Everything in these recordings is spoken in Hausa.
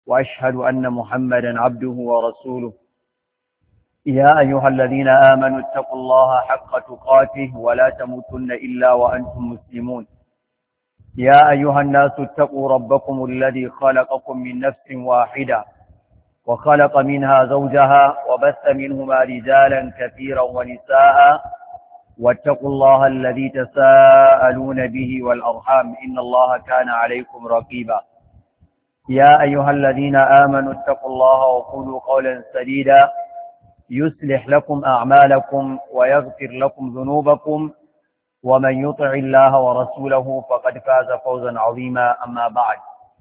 وأشهد أن محمدا عبده ورسوله. يا أيها الذين آمنوا اتقوا الله حق تقاته ولا تموتن إلا وأنتم مسلمون. يا أيها الناس اتقوا ربكم الذي خلقكم من نفس واحدة وخلق منها زوجها وبث منهما رجالا كثيرا ونساء، واتقوا الله الذي تساءلون به والأرحام إن الله كان عليكم رقيبا. يا أيها الذين آمنوا اتقوا الله وقولوا قولا سديدا يصلح لكم أعمالكم ويغفر لكم ذنوبكم، ومن يطع الله ورسوله فقد فاز فوزا عظيما. أما بعد،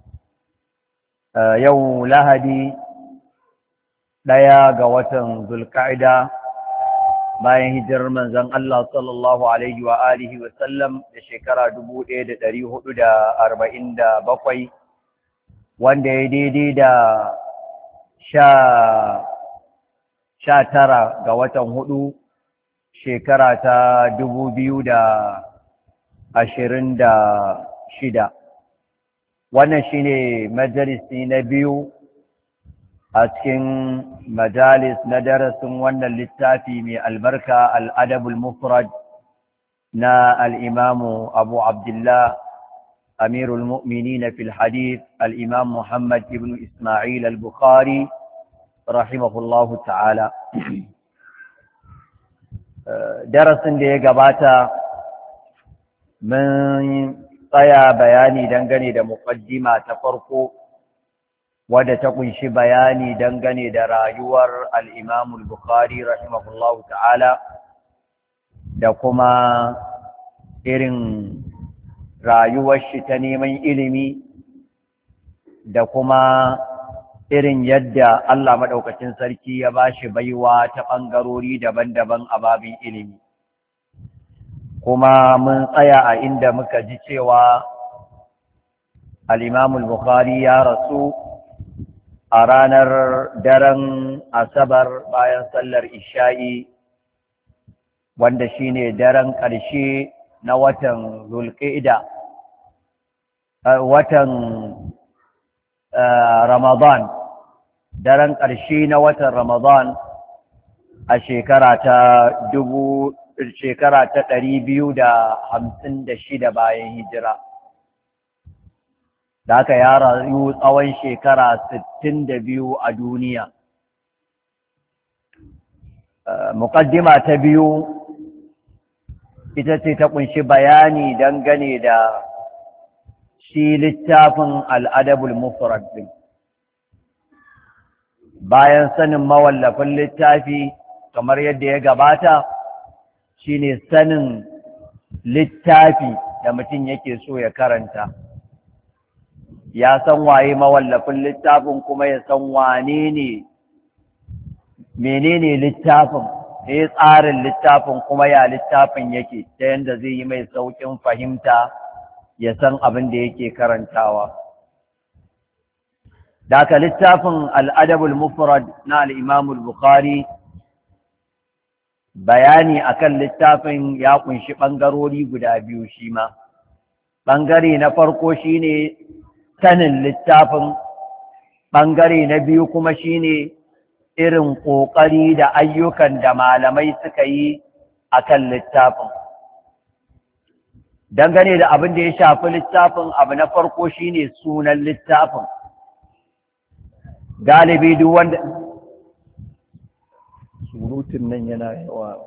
يوم لهدي ɗaya ga watan Zulka'ida bayan hijirar manzon Allah sallallahu alaihi wa alihi wa sallam da shekara 1447, wanda ya daidai da 19 ga watan 4 shekara ta 2026. Wannan shine majalisi na biyu a cikin majalis na darasin wannan littafi mai albarka al'adabul mufrad na al'imamu Abu Abdullah Amirul Mu'minin fil Hadith al'imam Muhammad ibn Ismail al-Bukhari rahimahullahu ta'ala. Darasin da ya gabata mun tsaya bayani dangane da muqaddima ta farko wadda ta kunshi bayani dangane da rayuwar al'imamul Bukhari rahimahullahu ta'ala da kuma irin rayuwar shi ta neman ilimi da kuma irin yadda Allah maɗaukacin sarki ya ba shi baiwa ta ɓangarori daban-daban a babin ilimi. Kuma mun tsaya a inda muka ji cewa al'imamul Bukhari ya rasu a ranar daren Asabar bayan sallar Isha'i, wanda shine daren ƙarshe na watan Zulqa'ida, watan Ramadan, daren ƙarshe na watan Ramadan a shekara ta 256 bayan hijira. Da aka ya rayu tsawon shekara 62 a duniya. Muƙaddima ta biyu ita ce ta ƙunshi bayani dangane da shi littafin al'adabul mufrad. Bayan sanin mawallafin littafi kamar yadda ya gabata, shine sanin littafi da mutum yake so ya karanta. Ya san waye mawallafin littafin kuma ya san menene littafin, ne tsarin littafin kuma ya littafin yake, ta yadda zai yi mai sauƙin fahimta ya san abin da yake karantawa. Daga littafin al'adabul mufrad na al'imamul Bukhari, bayani akan littafin ya kunshi ɓangarori guda biyu shi ma. Ɓangare na farko shine sanin littafin, ɓangare na biyu kuma shine irin ƙoƙari da ayyukan da malamai suka yi a kan littafin. Dangane da abin da ya shafi littafin, abu na farko shine sunan littafin. Galibi duk wanda surutun nan yana yawa.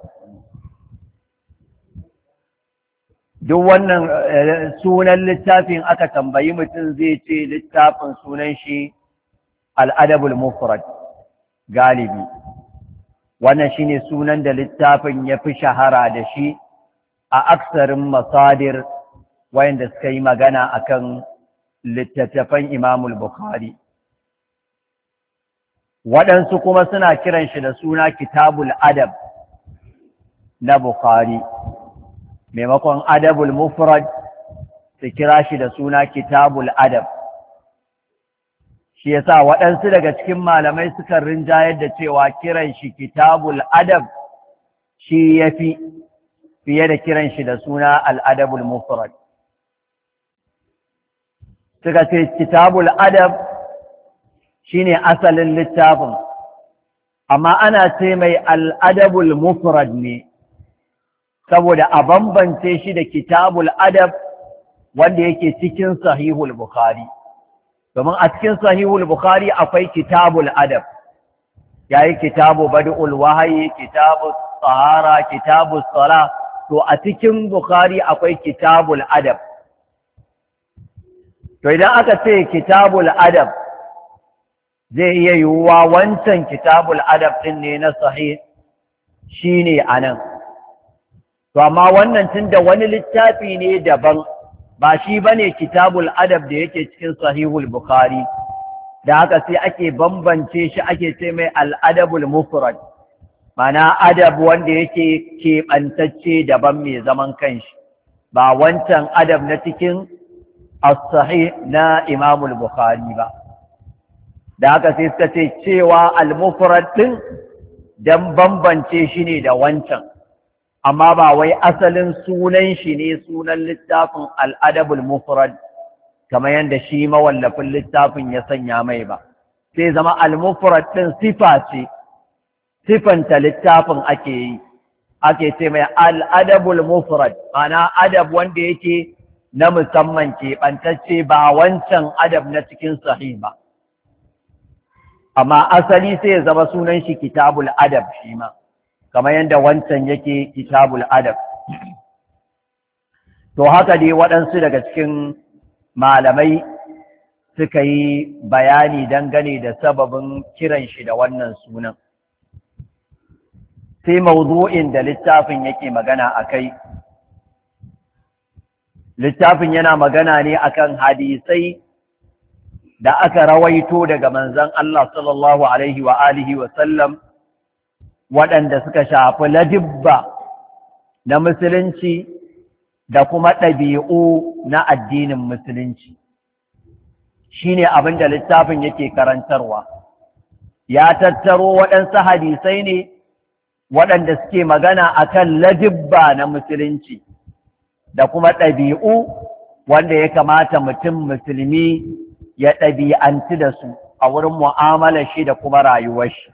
Duk wannan sunan littafin aka tambayi mutum zai ce littafin sunan shi al'adabul mufrad galibi. Wannan shine sunan da littafin ya fi shahara da shi a aksarin masadir wayanda suka yi magana akan littattafan Imamul Bukhari. Waɗansu kuma suna kiran shi da suna Kitabul Adab na Bukhari. Maimakon Adabul Mufrad su kira shi da suna Kitabul Adab. Shi yasa waɗansu daga cikin malamai suka rinjayar da cewa kiran shi Kitabul Adab shi yafi fiye da kiran shi da suna Al-Adabul Mufrad. Suka ce Kitabul Adab shine asalin littafin, amma ana ce mai al'adabul mufrad ne saboda a bambance shi da kitabul adab wanda yake cikin sahihul bukhari, domin a cikin sahihul bukhari akwai kitabul adab, yayi kitabu bad'ul wahyi, kitabu tsahara, kitabu sala, to a cikin bukhari akwai kitabul adab. To idan aka ce kitabul adab zai iya yiwuwa wancan kitabul adab din ne na sahih shine anan, to amma wannan tunda wani littafi ne daban ba shi bane kitabul adab da yake cikin sahihul bukhari, da haka sai ake bambance shi ake ce mai al'adabul mufrad, mana adab wanda yake keɓantacce daban mai zaman kanshi, ba wancan adab na cikin as-sahih na imamul bukhari ba. Da haka sai suka ce cewa al-mufrad din dan bambance shi ne da wancan, amma ba wai asalin sunan shi ne sunan littafin al'adabul mufrad kamar yadda shi mawallafin littafin ya sanya mai ba, sai zama al-mufrad ɗin sifa ce, sifanta littafin ake yi, ake ce mai al'adabul mufrad, ana adab wanda yake na musamman keɓantacce ba wancan adab na cikin sahih ba, amma asali sai ya zama sunan shi kitabul adab shi ma, kamar yadda wancan yake kitabul adab. To haka dai waɗansu daga cikin malamai suka yi bayani dangane da sababin kiran shi da wannan sunan. Sai mawdu'in da littafin yake magana a kai. Littafin yana magana ne akan hadisai da aka rawaito daga manzon Allah sallallahu alaihi wa alihi wa sallam waɗanda suka shafi ladibba na musulunci da kuma ɗabi'u na addinin musulunci. Shi ne abin da littafin yake karantarwa. Ya tattaro waɗansu hadisai ne waɗanda suke magana akan ladibba na musulunci da kuma ɗabi'u wanda ya kamata mutum musulmi ya ɗabi'antu da su a wurin mu'amalar shi da kuma rayuwar shi.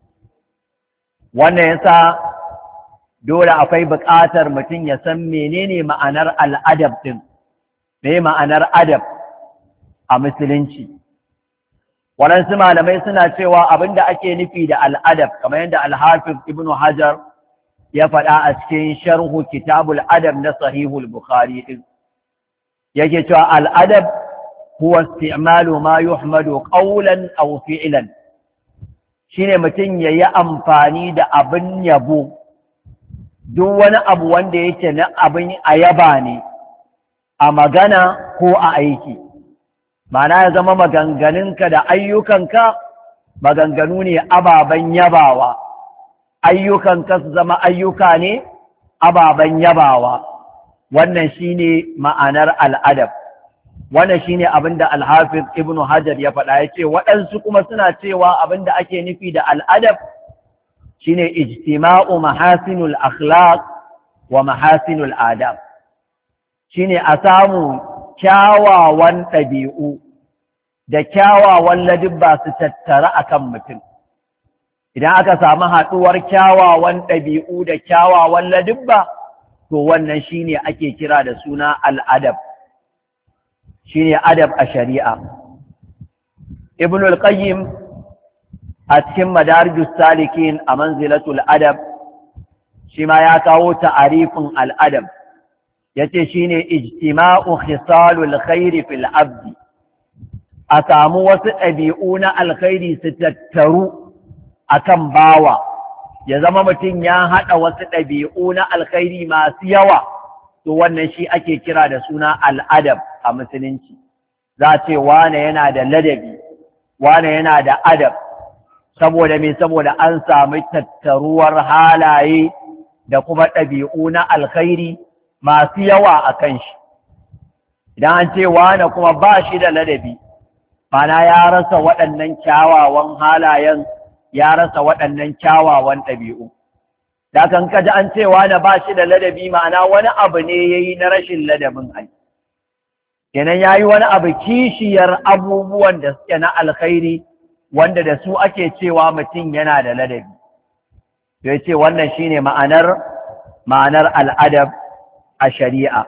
Wannan yasa dole akwai buƙatar mutum ya san menene ma'anar al'adab ɗin, me ma'anar adab a musulunci. Waɗansu malamai suna cewa abin da ake nufi da al'adab, kamar yadda Al-Hafiz Ibn Hajar ya faɗa a cikin sharhu kitabul adab na sahihul Bukhari ɗin. Yake cewa al'adab huwa isti'malu ma yuhmadu qawlan aw fi'lan. Shine mutum ya yi amfani da abin yabo, duk wani abu wanda yake na abin a yaba ne, a magana ko a aiki. Ma'ana ya zama maganganunka da ayyukanka maganganu ne ababen yabawa, ayyukanka su zama ayyuka ne ababen yabawa. Wannan shine ma'anar al'adab. Wannan shine abin da Al-Hafiz Ibn Hajar ya faɗa, ya ce waɗansu kuma suna cewa abin da ake nufi da al'adab shine ijtima'u mahasinul akhlaq wa mahasinul adab. Shine a samu kyawawan ɗabi'u da kyawawan ladibba su tattara akan mutum. Idan aka samu haɗuwar kyawawan ɗabi'u da kyawawan ladibba, to wannan shine ake kira da suna al'adab. Shine adab a shari'a. Ibn al-Qayyim a cikin Madarijus Salikin a manzilatul adab shi ma ya kawo ta'arifin al'adab, yace shine ijtima'u khisalul khairi fil abdi, a samu wasu ɗabi'u na alkhairi su tattaru akan bawa, ya zama mutum ya haɗa wasu ɗabi'u na alkhairi masu yawa, to wannan shi ake kira da suna al'adab a musulunci. Za a ce wane yana da ladabi, wane yana da adab, saboda me? Saboda an sami tattaruwar halaye da kuma ɗabi'u na alkhairi masu yawa a kan shi. Idan an ce wane kuma ba shi da ladabi, mana ya rasa waɗannan kyawawan halayen, ya rasa waɗannan kyawawan ɗabi'u. Da kan kaji an ce wane ba shi da ladabi, ma'ana wani abu ne ya yi na rashin ladabin ai. Kenan ya yi wani abu kishiyar abubuwan da suke na alkhairi wanda da su ake cewa mutum yana da ladabi. Ya ce wannan shine ma'anar al'adab a shari'a.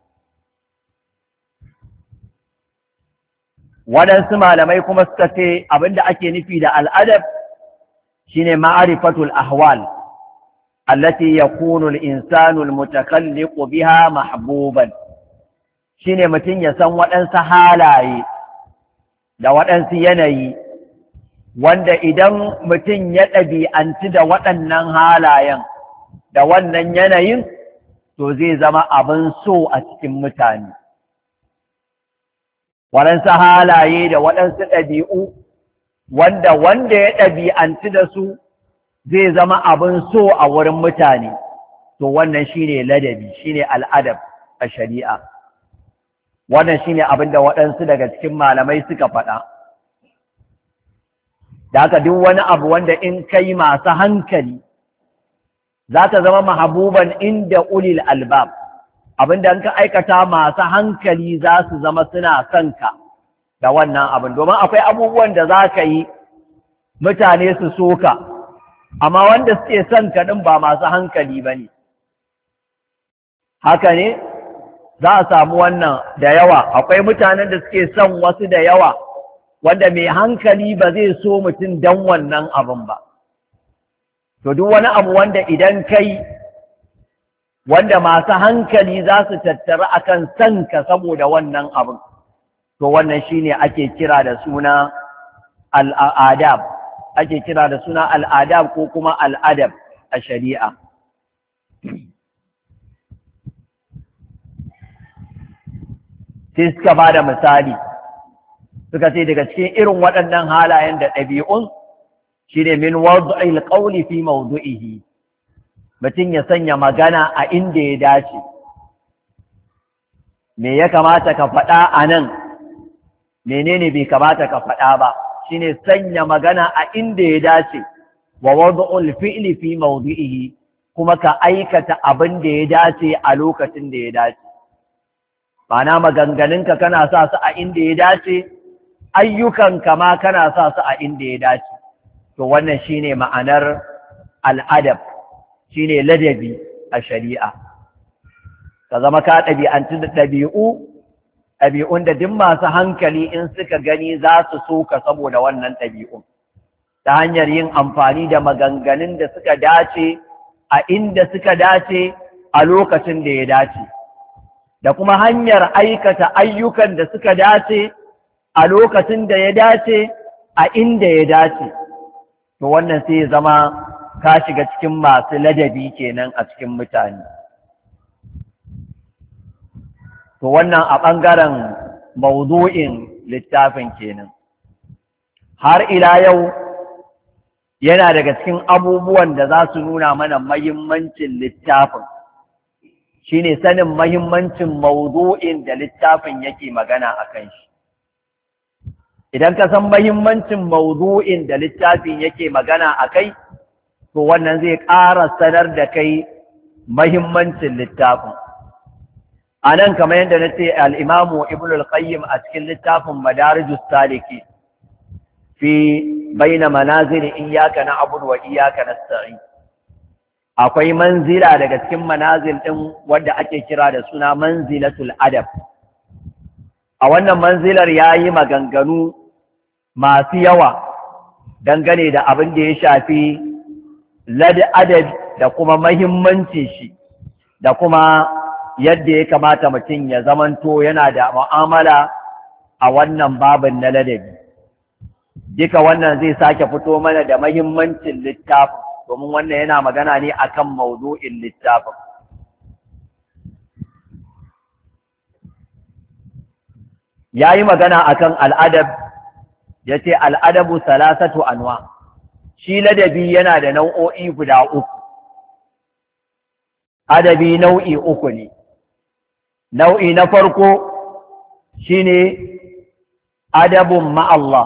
Waɗansu malamai kuma suka ce abinda ake nufi da al'adab shine ma'arifatul ahwal allati yakunu al-insanu al-mutakalliqu biha mahbuban, shine mutum ya san waɗansu halaye da waɗansu yanayi wanda idan mutum ya ɗabi'anci da waɗannan halayen da wannan yanayin to zai zama abin so a cikin mutane. Waɗansu halaye da waɗansu ɗabi'u wanda ya ɗabi'anci da su zai zama abin so a wurin mutane, to wannan shine ladabi, shine al'adab a shari'a. Wannan shine abin da waɗansu daga cikin malamai suka faɗa. Da haka duk wani abu wanda in kai masu hankali za ta zama mahabuban inda ulil albab, abinda in ka aikata masu hankali za su zama suna son ka da wannan abin, domin akwai abubuwan da za ka yi mutane su so ka, amma wanda suke son ka ɗin ba masu hankali ba ne. Haka ne, za a samu wannan da yawa, akwai mutanen da suke son wasu da yawa, wanda mai hankali ba zai so mutum don wannan abin ba. To duk wani abu wanda idan kai wanda masu hankali za su tattara akan son ka saboda wannan abin, to wannan shine ake kira da suna al'adab, ake kira da suna al'adab ko kuma al'adab a shari'a. Sai suka ba da misali, suka ce daga cikin irin waɗannan halayen da ɗabi'un shi ne min wad'il qawli fi mawdu'ihi, mutum ya sanya magana a inda ya dace. Me ya kamata ka faɗa a nan, menene bai kamata ka faɗa ba, shi ne sanya magana a inda ya dace, wa wad'ul fi'li fi mawdu'ihi, kuma ka aikata abin da ya dace a lokacin da ya dace. Ma'ana maganganunka kana sa su a inda ya dace, ayyukanka ma kana sa su a inda ya dace. To wannan shine ma'anar al'adab, shine ladabi a shari'a. Ka zama ka ɗabi'antu da ɗabi'un da duk masu hankali in suka gani za su so ka saboda wannan ɗabi'un, ta hanyar yin amfani da maganganun da suka dace a inda suka dace a lokacin da ya dace, da kuma hanyar aikata ayyukan da suka dace a lokacin da ya dace a inda ya dace. To wannan sai ya zama ka shiga cikin masu ladabi kenan a cikin mutane. To wannan a ɓangaren mawdu'in littafin kenan. Har ila yau yana daga cikin abubuwan da za su nuna mana mahimmancin littafin, shine sanin mahimmancin mawdu'in da littafin yake magana a kan shi. Idan ka san mahimmancin mawdu'in da littafin yake magana a kai, to wannan zai ƙara sanar da kai mahimmancin littafin. A nan kamar yadda na ce al'imamu Ibn al-Qayyim a cikin littafin Madarijus Saliki fi baina manazili iyyaka na'budu wa iyyaka nasta'in, akwai manzila daga cikin manazil ɗin wadda ake kira da suna manzilatul adab. A wannan manzilar ya yi maganganu masu yawa dangane da abin da ya shafi adab da kuma mahimmancin shi, da kuma yadda ya kamata mutum ya zamanto yana da mu'amala a wannan babin na ladabi. Duka wannan zai sake fito mana da mahimmancin littafin, domin wannan yana magana ne akan mawdu'in littafin. Ya yi magana akan al'adab, ya ce al'adabu salasatu anwa, shi ladabi yana da nau'o'i guda uku. Adabi nau'i uku ne. Nau'i na farko shi ne adabun ma'allah,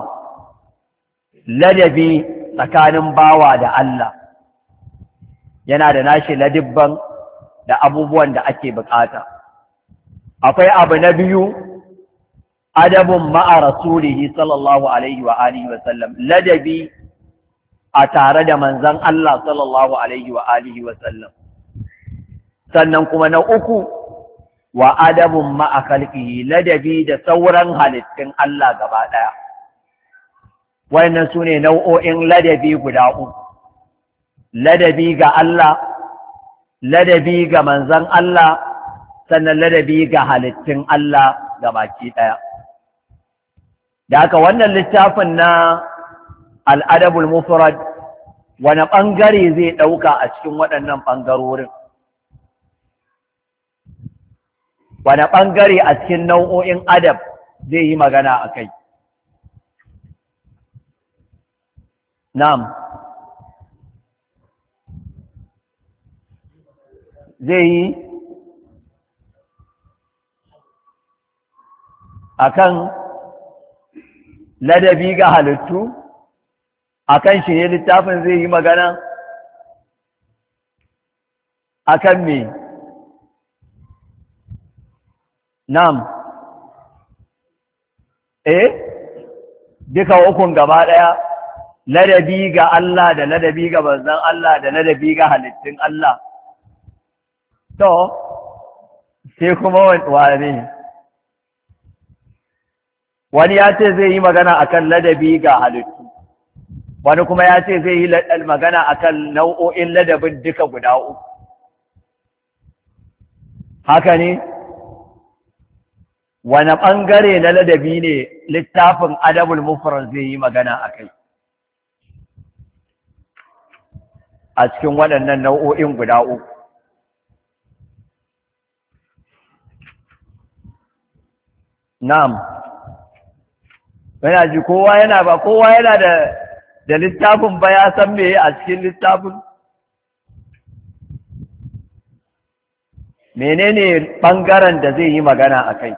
ladabi tsakanin bawa da Allah. Yana da nashi ladibban da abubuwan da ake bukata. Akwai abu na biyu adabun ma'a rasulihi sallallahu alaihi wa alihi wa sallam, ladabi a tare da manzan Allah sallallahu alaihi wa alihi wa sallam. Sannan kuma na uku, wa adabun ma'a khalqihi, ladabi da sauran halittun Allah gaba ɗaya. Wannan su ne nau'o'in ladabi guda uku, ladabi ga Allah, ladabi ga manzan Allah, sannan ladabi ga halittun Allah gabaki ɗaya. Da haka wannan littafin na al'adabul mufrad wani ɓangare zai ɗauka a cikin waɗannan ɓangarorin? Wani ɓangare a cikin nau'o'in adab zai yi magana a kai? Na'am. Zai yi akan ladabi ga halittu, akan shi ne littafin zai yi magana? Akan me? Na'am. Duka ukun gaba ɗaya, ladabi ga Allah da ladabi ga manzon Allah da ladabi ga halittun Allah. To, sai kuma wane? Wani ya ce zai yi magana akan ladabi ga halittu, wani kuma ya ce zai yi magana akan nau'o'in ladabin duka guda uku. Haka ne? Wani ɓangare na ladabi ne littafin adabul mufrad zai yi magana a kai a cikin waɗannan nau'o'in guda uku? Na'am. Yana ji kowa yana da littafin ba ya san me a cikin littafin? Menene ɓangaren da zai yi magana a kai?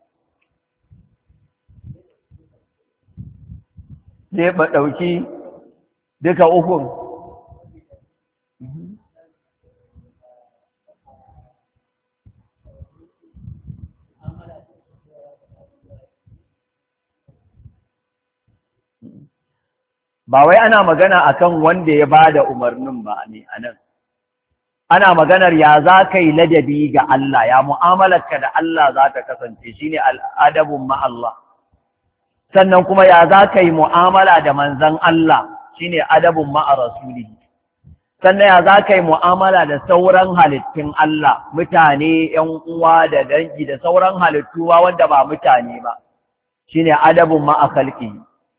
Zai ɗauki duka ukun? Ba wai ana magana akan wanda ya ba da umarnin ba ne a nan. Ana maganar ya za ka yi ladabi ga Allah, ya mu'amalarka da Allah za ta kasance, shi ne al'adabun ma'allah. Sannan kuma ya za ka yi mu'amala da manzan Allah, shi ne adabun ma'a rasuli. Sannan ya za ka yi mu'amala da sauran halittun Allah, mutane, ‘yan uwa da dangi da sauran halittuwa wanda ba mutane ba, shi ne adabun ma'a khalqi.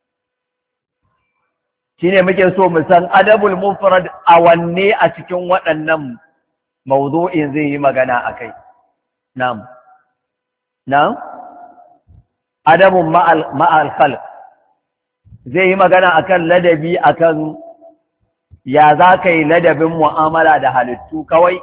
Shi ne muke so mu san adabul mufrad a wanne a cikin waɗannan mawdu'in zai yi magana a kai. Na'am. Na'am? Adabun ma'al khalq zai yi magana akan ladabi akan ya za ka yi ladabin mu'amala da halittu kawai?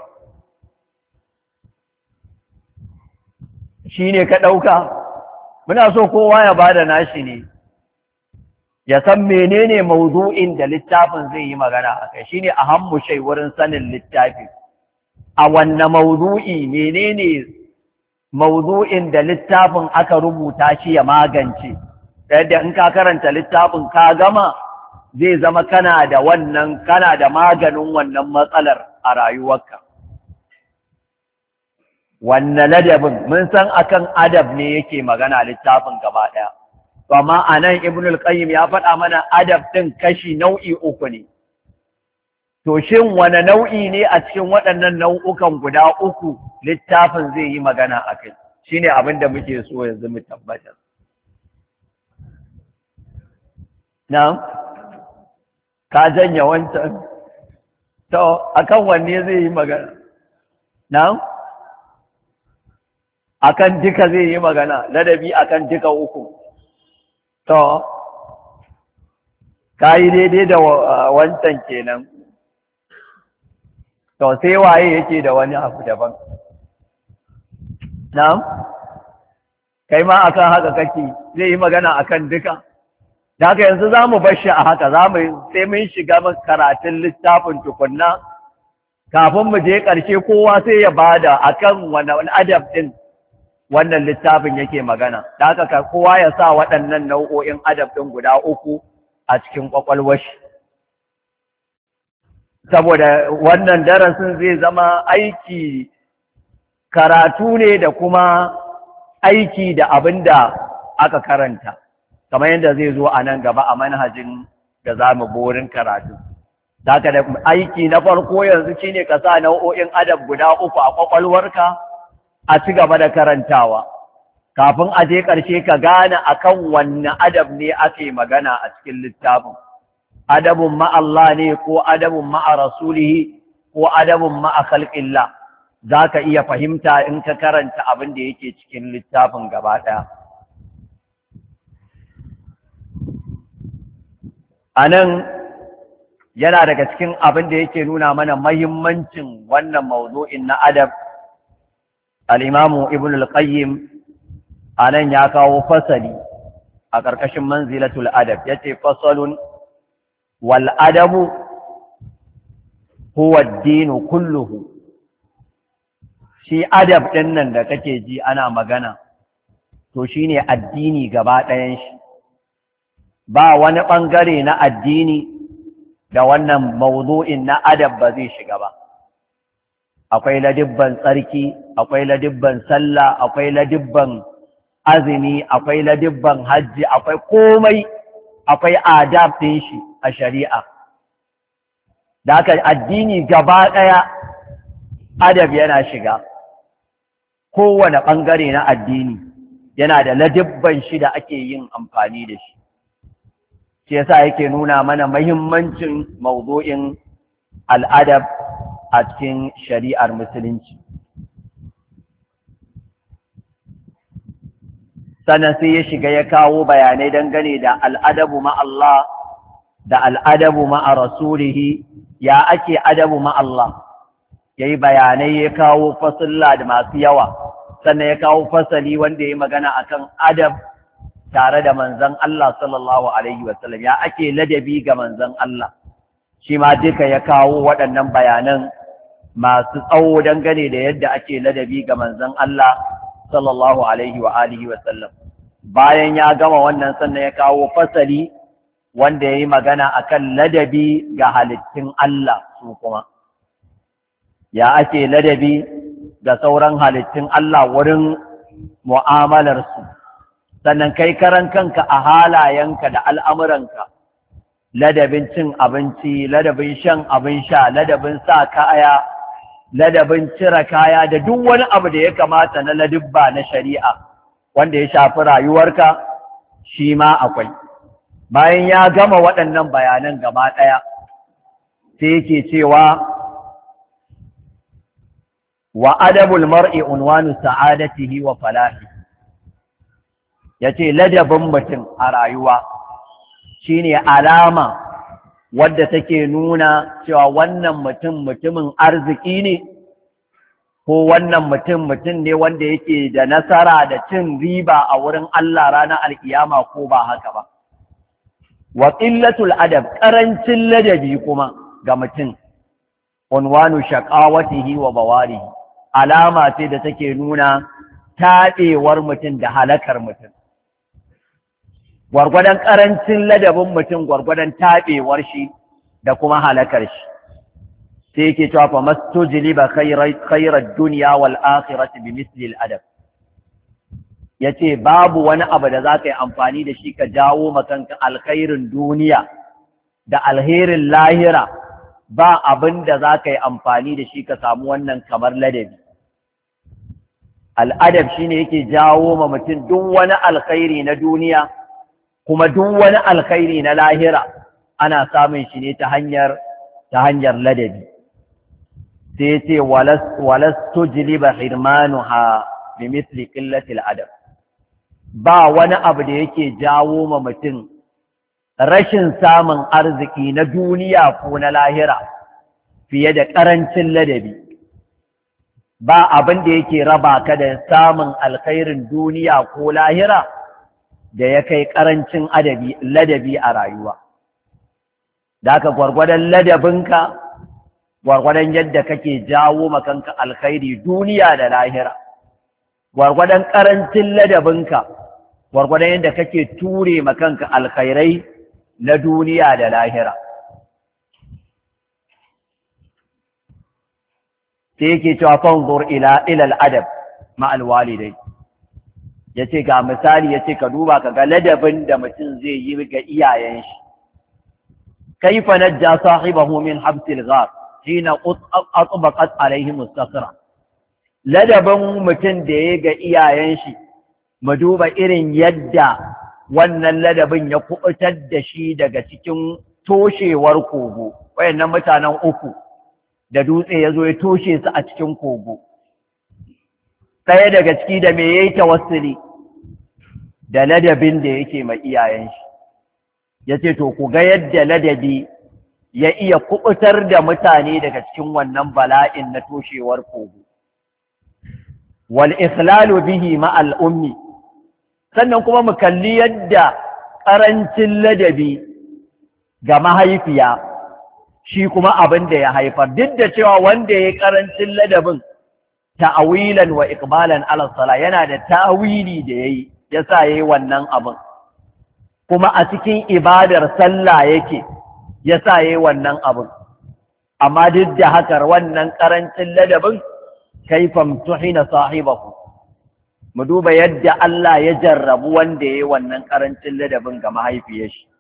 Shi ne ka ɗauka? Muna so kowa ya bada nashi ne. Ya san menene mawdu'in da littafin zai yi magana a kai, shine ahammu shay wurin sanin littafi. A wanne mawdu'i, menene mawdu'in da littafin aka rubuta shi ya magance, yadda in ka karanta littafin ka gama zai zama kana da maganin wannan matsalar a rayuwarka. Wanne ladabin, mun san akan adab ne yake magana littafin gaba ɗaya. Amma a nan Ibn al-Qayyim ya faɗa mana adab ɗin kashi nau'i uku ne. To shin wane nau'i ne a cikin waɗannan nau'ukan guda uku littafin zai yi magana a kai? Shi ne abin da muke so yanzu mu tabbatar. Na? Ka janya wancan? To, akan wanne zai yi magana? Na? Akan duka zai yi magana, ladabi akan duka uku. To, ka yi daidai da wancan kenan. To, sai waye yake da wani abu daban? Na'am? Kai ma akan haka kake zai yi magana akan duka? Da haka yanzu za mu bashi a haka, sai mun shiga karatun littafin tukunna, kafin mu je ƙarshe kowa sai ya bada akan wani adab ɗin wannan littafin yake magana. Da haka kowa ya sa waɗannan nau'o'in adab ɗin guda uku a cikin ƙwaƙwalwar shi. Saboda wannan darasin zai zama aiki, karatu ne da kuma aiki da abin da aka karanta, kamar yadda zai zo a nan gaba a manhajin da za mu burin karatu. Haka da aiki na farko yanzu shine ka sa nau'o'in adab guda uku a ƙwaƙwalwarka a ci gaba da karantawa, kafin a je ƙarshe ka gane akan wanne adab ne ake magana a cikin littafin. Adabun ma'allah ne ko adabun ma'a rasulihi ko adabun ma'a khalqillah, za ka iya fahimta in ka karanta abin da yake cikin littafin gaba ɗaya. A nan yana daga cikin abin da yake nuna mana mahimmancin wannan mawdu'in na adab. Al-Imamu Ibn al-Qayyim a nan ya kawo fasali a ƙarƙashin manzilatul adab, yace fasalun wal adabu huwa ad-dinu kulluhu. Shi adab ɗin nan da kake ji ana magana, to shine addini gaba ɗayan shi. Ba wani ɓangare na addini da wannan mawdu'in na adab ba zai shiga ba. Akwai ladibban tsarki, akwai ladibban sallah, akwai ladibban azumi, akwai ladibban hajji, akwai komai, akwai adab ɗin shi a shari'a. Da haka addini gaba ɗaya adab yana shiga. Kowane ɓangare na addini yana da ladibban shi da ake yin amfani da shi. Shi yasa yake nuna mana mahimmancin mawdu'in al'adab a cikin shari'ar musulunci. Sannan sai ya shiga ya kawo bayanai dangane da al'adabu ma Allah da al'adabu ma'a rasulihi, ya ake adabu ma Allah. Ya yi bayanai, ya kawo fasilla da masu yawa, sannan ya kawo fasali wanda ya yi magana akan adab tare da manzon Allah sallallahu Alaihi wasallam, ya ake ladabi ga manzon Allah. Shi ma duka ya kawo waɗannan bayanan masu tsawo dangane da yadda ake ladabi ga manzon Allah sallallahu Alaihi wa alihi wasallam. Bayan ya gama wannan, sannan ya kawo fasali wanda ya yi magana akan ladabi ga halittun Allah su kuma. Ya ake ladabi ga sauran halittun Allah wurin mu'amalarsu, sannan kai karan kanka a halayenka da al'amuranka, ladabin cin abinci, ladabin shan abin sha, ladabin sa kaya, ladabin cire kaya da duk wani abu da ya kamata na ladubba na shari'a wanda ya shafi rayuwarka, shi ma akwai. Bayan ya gama waɗannan bayanan gaba ɗaya, sai yake cewa wa adabul mar'i unwanu sa'adatihi wa falahi. Yace ladabin mutum a rayuwa shine alama wadda take nuna cewa wannan mutum mutumin arziki ne, ko wannan mutum ne wanda yake da nasara da cin riba a wurin Allah ranar alkiyama, ko ba haka ba. Wa qillatul adab, ƙarancin ladabi kuma ga mutum, unwanu shaqawatihi wa bawarihi, alama ce da take nuna taɓewar mutum da halakar mutum. Gwargwadon ƙarancin ladabin mutum, gwargwadon taɓewar shi da kuma halakar shi. Sai yake cewa fa mastujliba khairar duniya wal akhirati bi misli al adab. Yace babu wani abu da za ka yi amfani da shi ka jawo makanka alkhairin duniya da alherin lahira, ba abin da za ka yi amfani da shi ka samu wannan kamar ladabi. Al'adab shi ne yake jawo ma mutum duk wani alkhairi na duniya, kuma duk wani alkhairi na lahira ana samun shi ne ta hanyar ladabi. Sai ce walastu jiliba hirmanuha bi misli qillatil adab. Ba wani abu da yake jawo ma mutum rashin samun arziki na duniya ko na lahira fiye da ƙarancin ladabi. Ba abin da yake raba ka da samun alkhairin duniya ko lahira da ya kai ƙarancin ladabi a rayuwa. Da haka gwargwadon ladabinka, gwargwadon yadda kake jawo makanka alkhairi duniya da lahira. gwargwadon ƙarancin ladabinka gwargwadon yadda kake ture makanka alkhairai na duniya da lahira. sai yake cewa fanzur ila al'adab ma'al walidai, yace ga misali, yace ka duba ka ga ladabin da mutum zai yi ga iyayen shi. kaifa najja sahibahu min habsil ghar hina atbaqat alayhi mustasira, ladabin mutum da ya ga iyayen shi, mu duba irin yadda wannan ladabin ya kubutar da shi daga cikin toshewar kogo. Wayannan mutanen uku da dutse ya zo ya toshe su a cikin kogo, ɗaya daga ciki da me yayi tawassuli da ladabin da yake ma iyayen shi. yace to ku ga yadda ladabi ya iya kubutar da mutane daga cikin wannan bala'in na toshewar kogo. wal ikhlalu bihi ma al ummi, sannan kuma mu kalli yadda ƙarancin ladabi ga mahaifiya shi kuma abin da ya haifar, duk da cewa wanda ya ƙarancin ladabin ta'awilan wa iqbalan ala sala yana da ta'wili da yayi yasa yayi wannan abin, kuma a cikin ibadar sallah yake yasa yayi wannan abin, amma duk da haka wannan ƙarancin ladabin kaifa tuhina sahibahu, mu duba yadda Allah ya jarrabu wanda yayi wannan ƙarancin ladabin ga mahaifiyar shi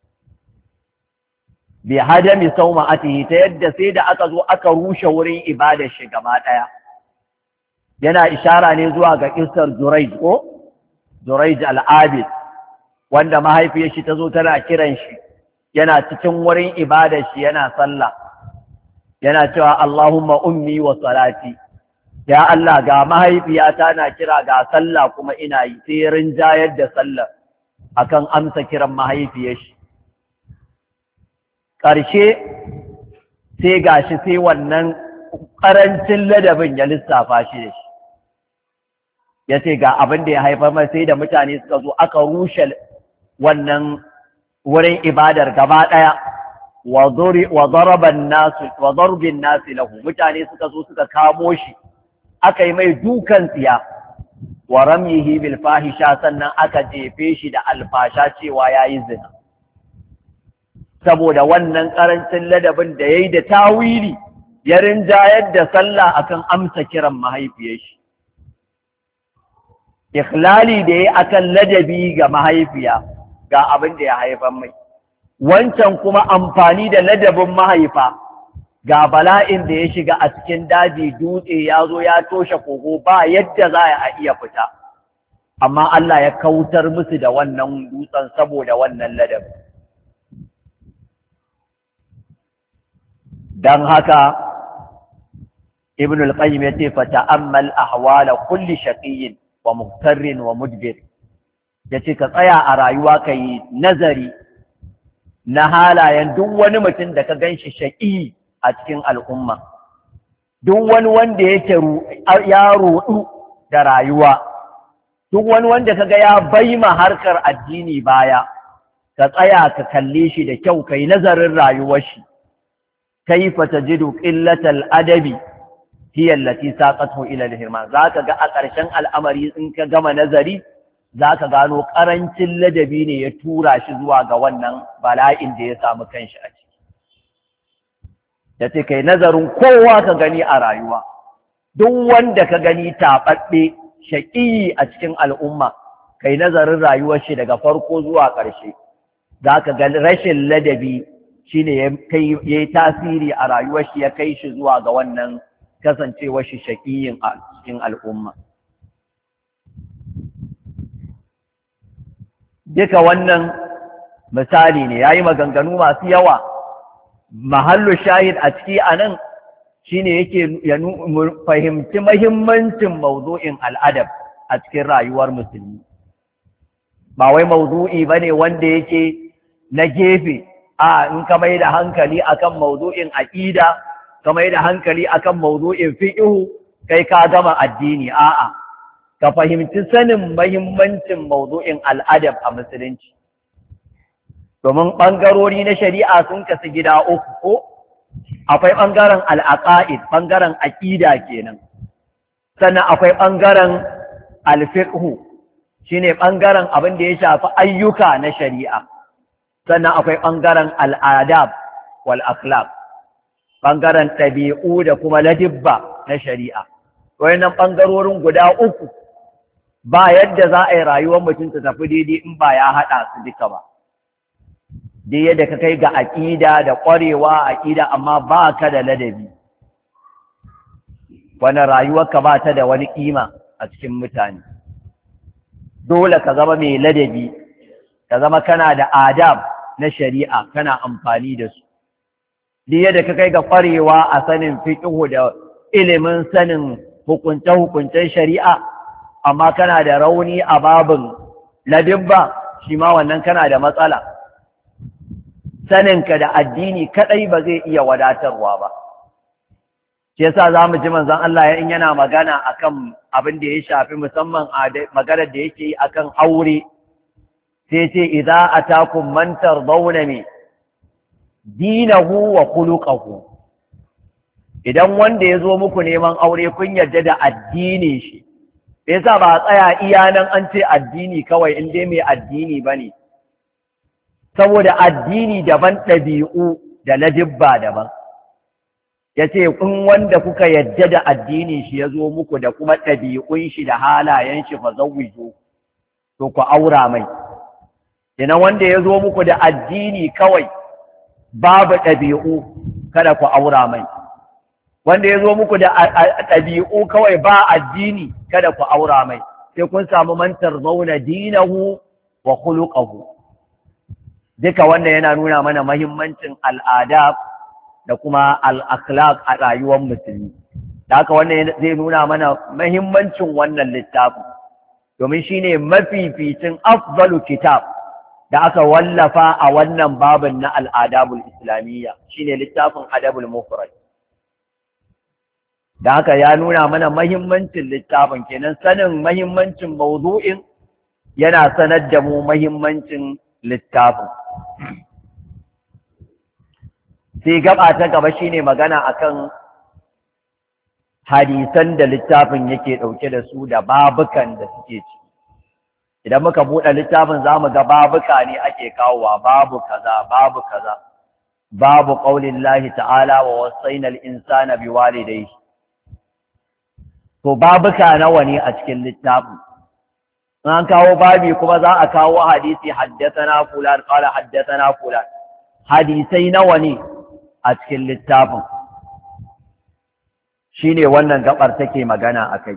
bi hadami sauma'atihi, ta yadda sai da aka zo aka rushe wurin ibadar shi gaba ɗaya. Yana ishara ne zuwa ga kissar Jurayj al-Abid, wanda mahaifiyar shi ta zo tana kiran shi, yana cikin wurin ibadar shi yana sallah, yana cewa Allahumma ummi wa salati, ya Allah ga mahaifiyata na kira ga sallah kuma ina yi, sai rinjayar da sallah akan amsa kiran mahaifiyar shi. Ƙarshe sai gashi sai wannan ƙarancin ladabin ya lissafa shi da shi, ya ce ga abin da ya haifar mai, sai da mutane suka zo aka rushe wannan wurin ibadar gaba ɗaya, wa darbin nasu lahu, mutane suka zo suka kamo shi aka yi mai dukan tsiya, wa ramyihi bil fahisha, sannan aka jefe shi da alfasha cewa yayi zina, saboda wannan ƙarancin ladabin da yayi da tawili ya rinjayar da sallah akan amsa kiran mahaifiyar shi. Ikhlali da yayi akan ladabi ga mahaifiya ga abin da ya haifar mai, wancan kuma amfani da ladabin mahaifa ga bala'in da ya shiga a cikin daji, dutse ya zo ya toshe kogo ba yadda za a iya fita, amma Allah ya kautar musu da wannan dutsen saboda wannan ladabi. Dan haka Ibn al-Qayyim yace fa ta'ammal ahwala kulli shaqiyyin wa muhtarrin wa mudbir, yace ka tsaya a rayuwa kai nazari na halayen duk wani mutum da ka ganshi shaqi a cikin al'umma, duk wani wanda yake ya rudu da rayuwa, duk wani wanda kaga ya baima harkar addini baya, ka tsaya ka kalle shi da kyau kai nazarin rayuwar shi. kaifa tajidu qillatal adabi hiya allati saqathu ila al-hirman, zaka ga a ƙarshen al'amari in ka gama nazari zaka gano ƙarancin ladabi ne ya tura shi zuwa ga wannan bala'in da ya samu kanshi a ciki. yace kai nazarin kowa ka gani a rayuwa, duk wanda ka gani taɓaɓɓe shaƙi a cikin al'umma, kai nazarin rayuwar shi daga farko zuwa ƙarshe, zaka ga rashin ladabi shine ya yi tasiri a rayuwar shi, ya kai shi zuwa ga wannan kasancewar shi shaqiyin a cikin al'umma. Duka wannan misali ne, yayi maganganu masu yawa. Mahallu shahid a ciki anan shine yake ya fahimci muhimmancin mawdu'in al'adab a cikin rayuwar musulmi. Ba wai mawdu'i bane wanda yake na gefe, in ka mai da hankali akan mawdu'in aqida, ka mai da hankali akan mawdu'in fiqh, kai ka gama addini. A'a, ka fahimci sanin muhimmancin mawdu'in al'adab a musulunci, domin ɓangarori na shari'a sun kasu gida uku, ko akwai ɓangaren al'aqaid, ɓangaren aqida kenan, sannan akwai ɓangaren alfiqhu shine ɓangaren abin da ya shafi ayyuka na shari'a, sannan akwai ɓangaren al'adab wal akhlaq, ɓangaren ɗabi'u da kuma ladibba na shari'a. Wayannan ɓangarorin guda uku ba yadda za a yi rayuwar mutum ta tafi daidai in ba ya haɗa su duka ba. Dai yadda ka kai ga aƙida da ƙwarewa a aƙida amma ba ka da ladabi, wani rayuwarka ba ta da wani ƙima a cikin mutane. Dole ka zama mai ladabi, ka zama kana da adab na shari'a kana amfani da su. Duk yadda ka kai ga ƙwarewa a sanin fiqhu da ilimin sanin hukunce-hukuncen shari'a, amma kana da rauni a babin ladibba, shi ma wannan kana da matsala. Saninka da addini kaɗai ba zai iya wadatarwa ba. Shi yasa za mu ji manzon Allah in yana magana akan abin da ya shafi musamman maganar da yake yi akan aure, sai ce idza atakum man tardawna min dinahu wa khuluquhu, idan wanda ya zo muku neman aure kun yarda da addinin shi, yasa ba a tsaya iya nan an ce addini kawai in dai mai addini bane, saboda addini daban ɗabi'u da ladibba daban. Ya ce in wanda kuka yadda da addinin shi ya zo muku da kuma ɗabi'un shi da halayen shi fa zawwiju, to ku aura mai. Ina wanda ya zo muku da addini kawai babu ɗabi'u, kada ku aura mai. Wanda ya zo muku da ɗabi'u kawai ba addini, kada ku aura mai. Sai kun samu mantar zauna dinahu wa khuluquhu. Duka wannan yana nuna mana mahimmancin al'adab da kuma al'akhlaq a rayuwar musulmi. Da haka wannan zai nuna mana mahimmancin wannan littafin, domin shi ne mafificin afdalu kitab da aka wallafa a wannan babin na al'adabul islamiyya, shi ne littafin adabul mufrad. Da haka ya nuna mana mahimmancin littafin, kenan sanin mahimmancin mawdu'in yana sanar da mu mahimmancin littafin. Sai gaba ta gaba shine magana akan hadisan da littafin yake ɗauke da su da babukan da suke ci. Idan muka buɗe littafin za mu ga babuka ne ake kawowa, babu kaza, babu kaza, babu ƙaunin lahi ta'ala wa wasainal insana bi walidai. To babuka nawa ne a cikin littafin? An kawo babi kuma za a kawo hadisi haddathana fulan qala haddathana fulan. Hadisai nawa ne a cikin littafin? Shine wannan gabar take magana akai.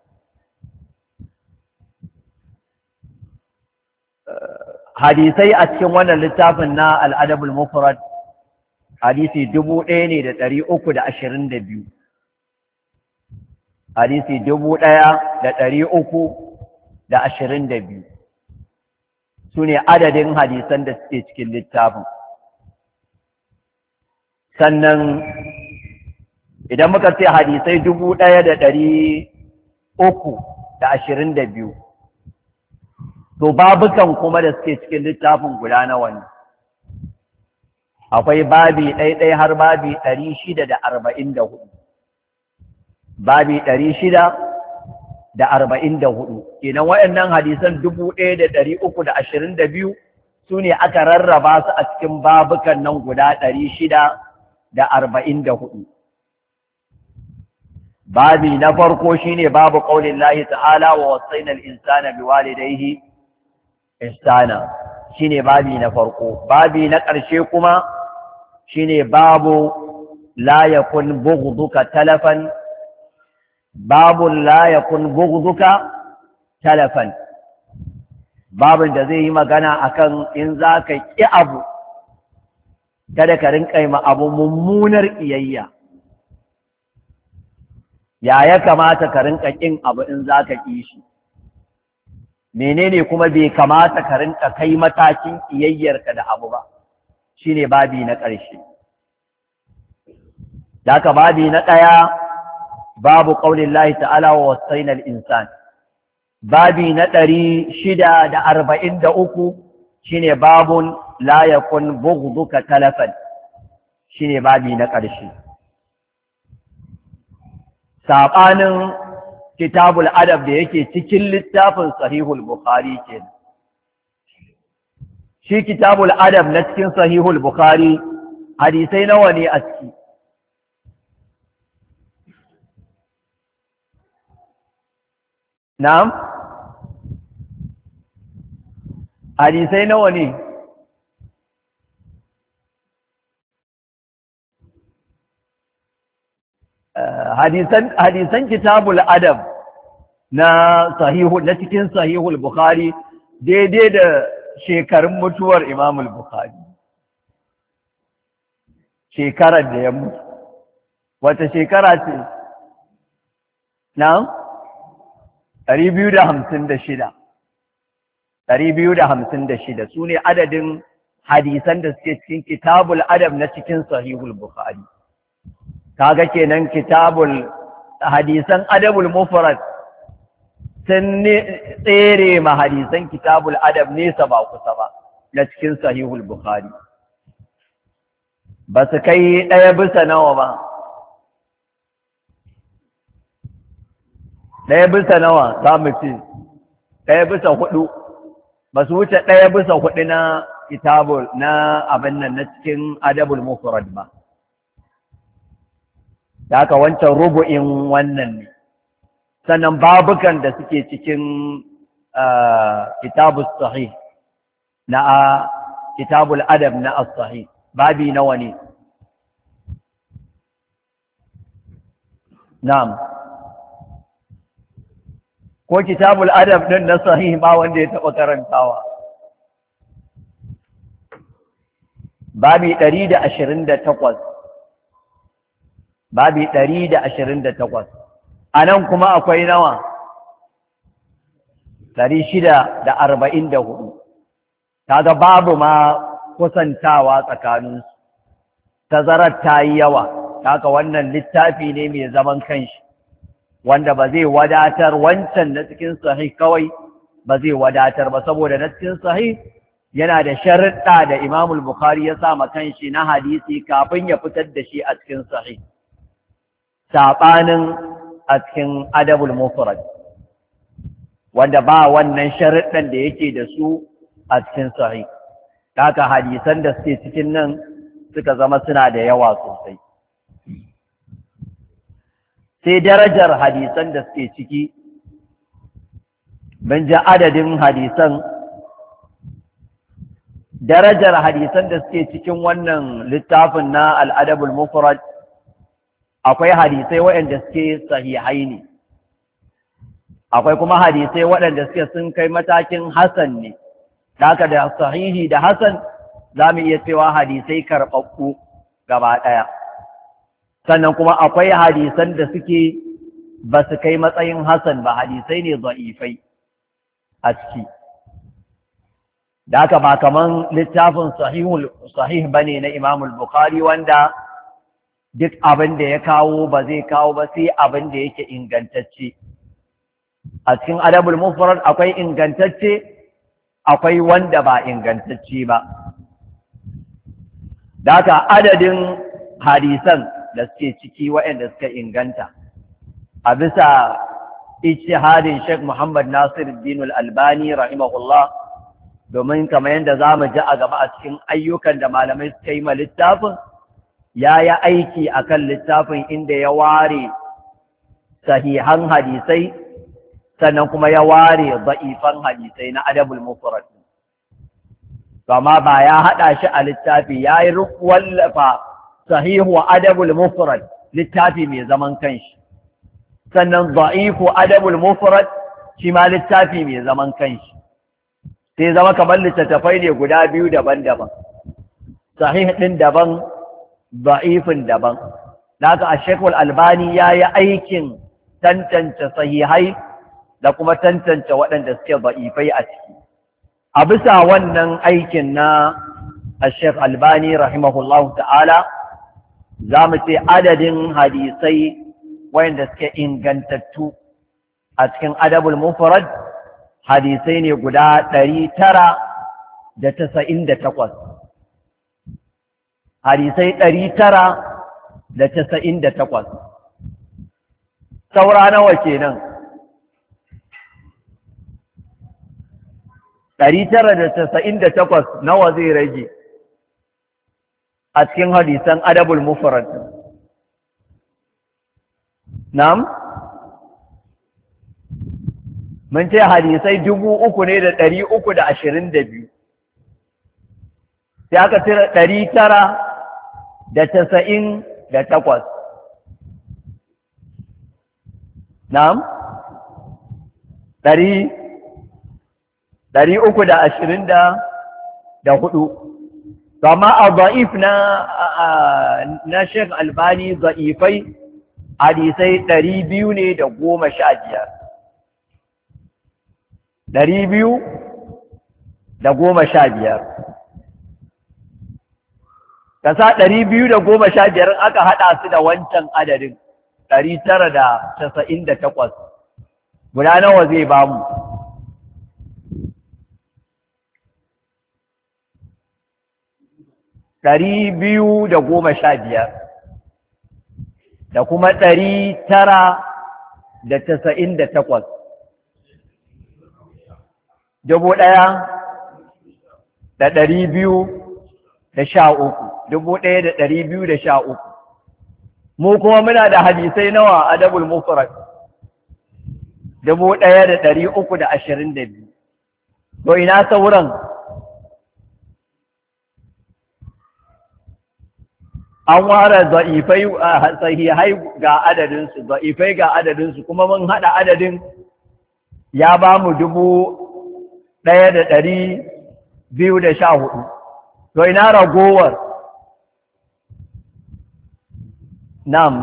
Hadisai a cikin wannan littafin na al-Adabul Mufrad hadisi 1322. Hadisi 1322 su ne adadin hadisan da suke cikin littafin. Sannan idan muka ce hadisai 1322, to babukan kuma da suke cikin littafin guda nawa ne? Akwai babi ɗaiɗai har babi 644. Babi 644, kenan waɗannan hadisan 1322 su ne aka rarraba su a cikin babukan nan guda 644. Babi na farko shine babu qaulin lahi ta'ala wa wasainal insana biwalidayhi ihsana, shine babi na farko. Babi na ƙarshe kuma shine babu la yakun bughduka talafan, babun la yakun bughduka talafan, babin da zai yi magana akan in za ka ƙi abu kada ka rinƙa yi ma abu mummunar ƙiyayya. Ya kamata ka rinƙa ƙin abu in za ka ƙi shi, menene kuma bai kamata ka rinƙa kai matakin ƙiyayyarka da abu ba, shine babi na ƙarshe. Da ka babi na ɗaya babu ƙaunin lahi ta'ala wa wasainal insan. Babi na 643 shine babun la yakun bughduka talafan, shine babi na ƙarshe. Saɓanin kitabul adab da yake cikin littafin sahihul bukhari kenan. Shi kitabul adab na cikin sahihul bukhari hadisai nawa ne a ciki? Na'am? Hadisai nawa ne? Hadisan kitabul adab na cikin sahihul bukhari daidai da shekarun mutuwar imamul bukhari, shekarar da ya mutu. Wata shekara ce? Na'am? 256 su ne adadin hadisan da suke cikin kitabul adab na cikin sahihul bukhari. Kaga kenan hadisan adabul mufrad sun tsere ma hadisan kitabul adab nesa ba kusa ba na cikin sahihul bukhari, ba su kai 1/nawa ba. 1/nawa za mu ce 1/4, ba su wuce 1/4 na kitabul na abin nan na cikin adabul mufrad ba. Da haka wancan rubu'in wannan ne. Sannan babukan da suke cikin kitabul sahih na kitabul adab na as-sahih babi nawa ne? Na'am. Ko kitabul adab din na sahih ba wanda ya taɓa karantawa? Babi 128. Babi 128. A nan kuma akwai nawa? 644. Kaga babu ma kusantawa tsakaninsu, tazarar ta yi yawa. Kaga wannan littafi ne mai zaman kanshi, wanda ba zai wadatar, wancan na cikin sahih kawai ba zai wadatar ba, saboda na cikin sahih yana da sharuɗa da Imamul Bukhari ya sa ma kanshi na hadisi kafin ya fitar da shi a cikin sahih, saɓanin a cikin adabul mufrad wanda ba wannan sharuɗan da yake da su a cikin sahih. Haka hadisan da suke cikin nan suka zama suna da yawa sosai. Sai darajar hadisan da suke ciki, ban ji adadin hadisan, darajar hadisan da suke cikin wannan littafin na al'adabul mufrad, akwai hadisai waɗanda suke sahihai ne, akwai kuma hadisai waɗanda suke sun kai matakin hasan ne. Haka da sahihi da hasan za mu iya cewa hadisai karɓaɓɓu gaba ɗaya. Sannan kuma akwai hadisan da suke ba su kai matsayin hasan ba, hadisai ne da'ifai a ciki. Da haka ba kaman littafin sahih bane na Imamul Bukhari, wanda duk abin da ya kawo ba zai kawo ba sai abin da yake ingantacce. A cikin adabul mufrad akwai ingantacce, akwai wanda ba ingantacce ba. Da haka adadin hadisan da suke ciki waɗanda suka inganta a bisa ijtihadin Sheikh Muhammad Nasiruddin Al-Albani rahimahullah, domin kamar yadda za mu ji a gaba a cikin ayyukan da malamai suka yi ma littafin, ya yi aiki a kan littafin inda ya ware sahihan hadisai sannan kuma ya ware da'ifan hadisai na adabul mufrad. Kama ba ya haɗa shi a littafi, ya yi wallafa sahihu adabul mufrad, littafi mai zaman kanshi, sannan da'ifu adabul mufrad shi ma littafi mai zaman kanshi. Sai zama kamar littattafai ne guda biyu daban-daban, sahih ɗin daban, da'ifin daban. Naka a Sheikhul Albani ya yi aikin tantance sahihai da kuma tantance waɗanda suke da'ifai a ciki. A bisa wannan aikin na Sheikh Albani rahimahullahu ta'ala, za mu ce adadin hadisai wayanda suke ingantattu a cikin adabul mufrad hadisai ne guda 998. Hadisai 998. Saura nawa kenan? 998 nawa zai rage a cikin hadisan adabul mufrad? Na'am? Mun ce hadisai 3,322 sai aka cire 998. Na'am? 324. Amma a za'if na Sheikh Albani za'ifai hadisai 215. 215. Kasa 215 aka haɗa su da wancan adadin 998. Guda nawa zai bamu? biyu da 215 da kuma 998. 1,213. Mu kuma muna da hadisai nawa adabul mufrad? 1,322. To ina sauran? An ware za'ifai sahihai ga adadinsu, za'ifai ga adadinsu, kuma mun haɗa adadin ya ba mu 1,214. To ina ragowar? Nam.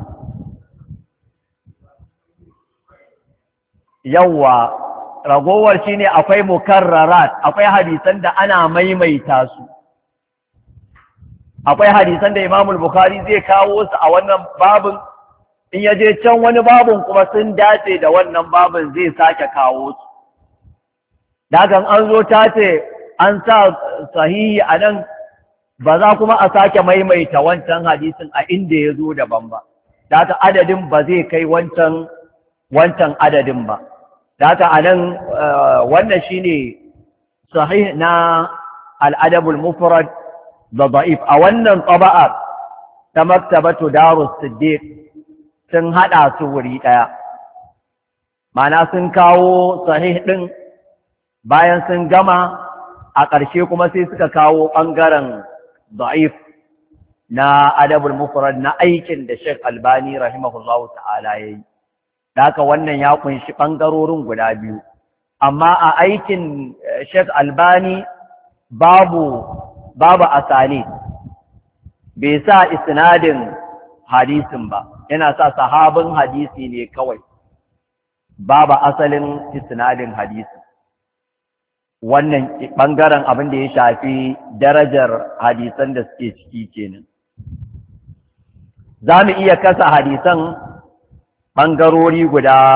Yawwa, ragowar shine akwai mukarrarat, akwai hadisan da ana maimaita su. Akwai hadisan da Imam Bukhari zai kawo su a wannan babin, in ya je can wani babin kuma sun dace da wannan babin zai sake kawo su. Dagan an zo ta ce an sa sahihi a nan, ba za kuma a sake maimaita wancan hadisin a inda ya zo daban ba. Daga adadin ba zai kai wancan adadin ba. Daga a nan wannan shine sahih na al'adabul mufrad da da'if. A wannan tsaba'ar ta maktabatu Darus Siddiq sun haɗa su wuri ɗaya, mana sun kawo sahih ɗin, bayan sun gama a ƙarshe kuma sai suka kawo ɓangaren da'if na adabul mufrad na aikin da Sheikh Albani rahimahullahu ta'ala ya yi. Haka wannan ya kunshi ɓangarorin guda biyu, amma a aikin Sheikh Albani babu asali, bai sa isnadin hadisin ba, yana sa sahabin hadisi ne kawai, babu asalin isnadin hadisi. Wannan ɓangaren abin da ya shafi darajar hadisan da suke ciki kenan. Za mu iya kasa hadisan ɓangarori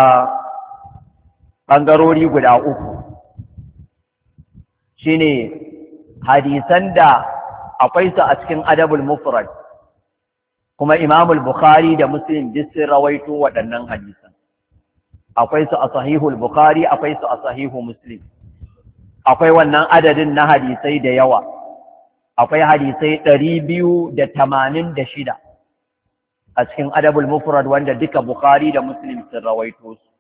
guda uku, shine hadisan da akwai su a cikin adabul mufrad, kuma Imamul Bukhari da Muslim duk sun rawaito waɗannan hadisan. Akwai su a sahihul Bukhari, akwai su a sahihu Muslim. Akwai wannan adadin na hadisai da yawa. Akwai hadisai 286 a cikin adabul mufrad wanda duka Bukhari da Muslim sun rawaito su.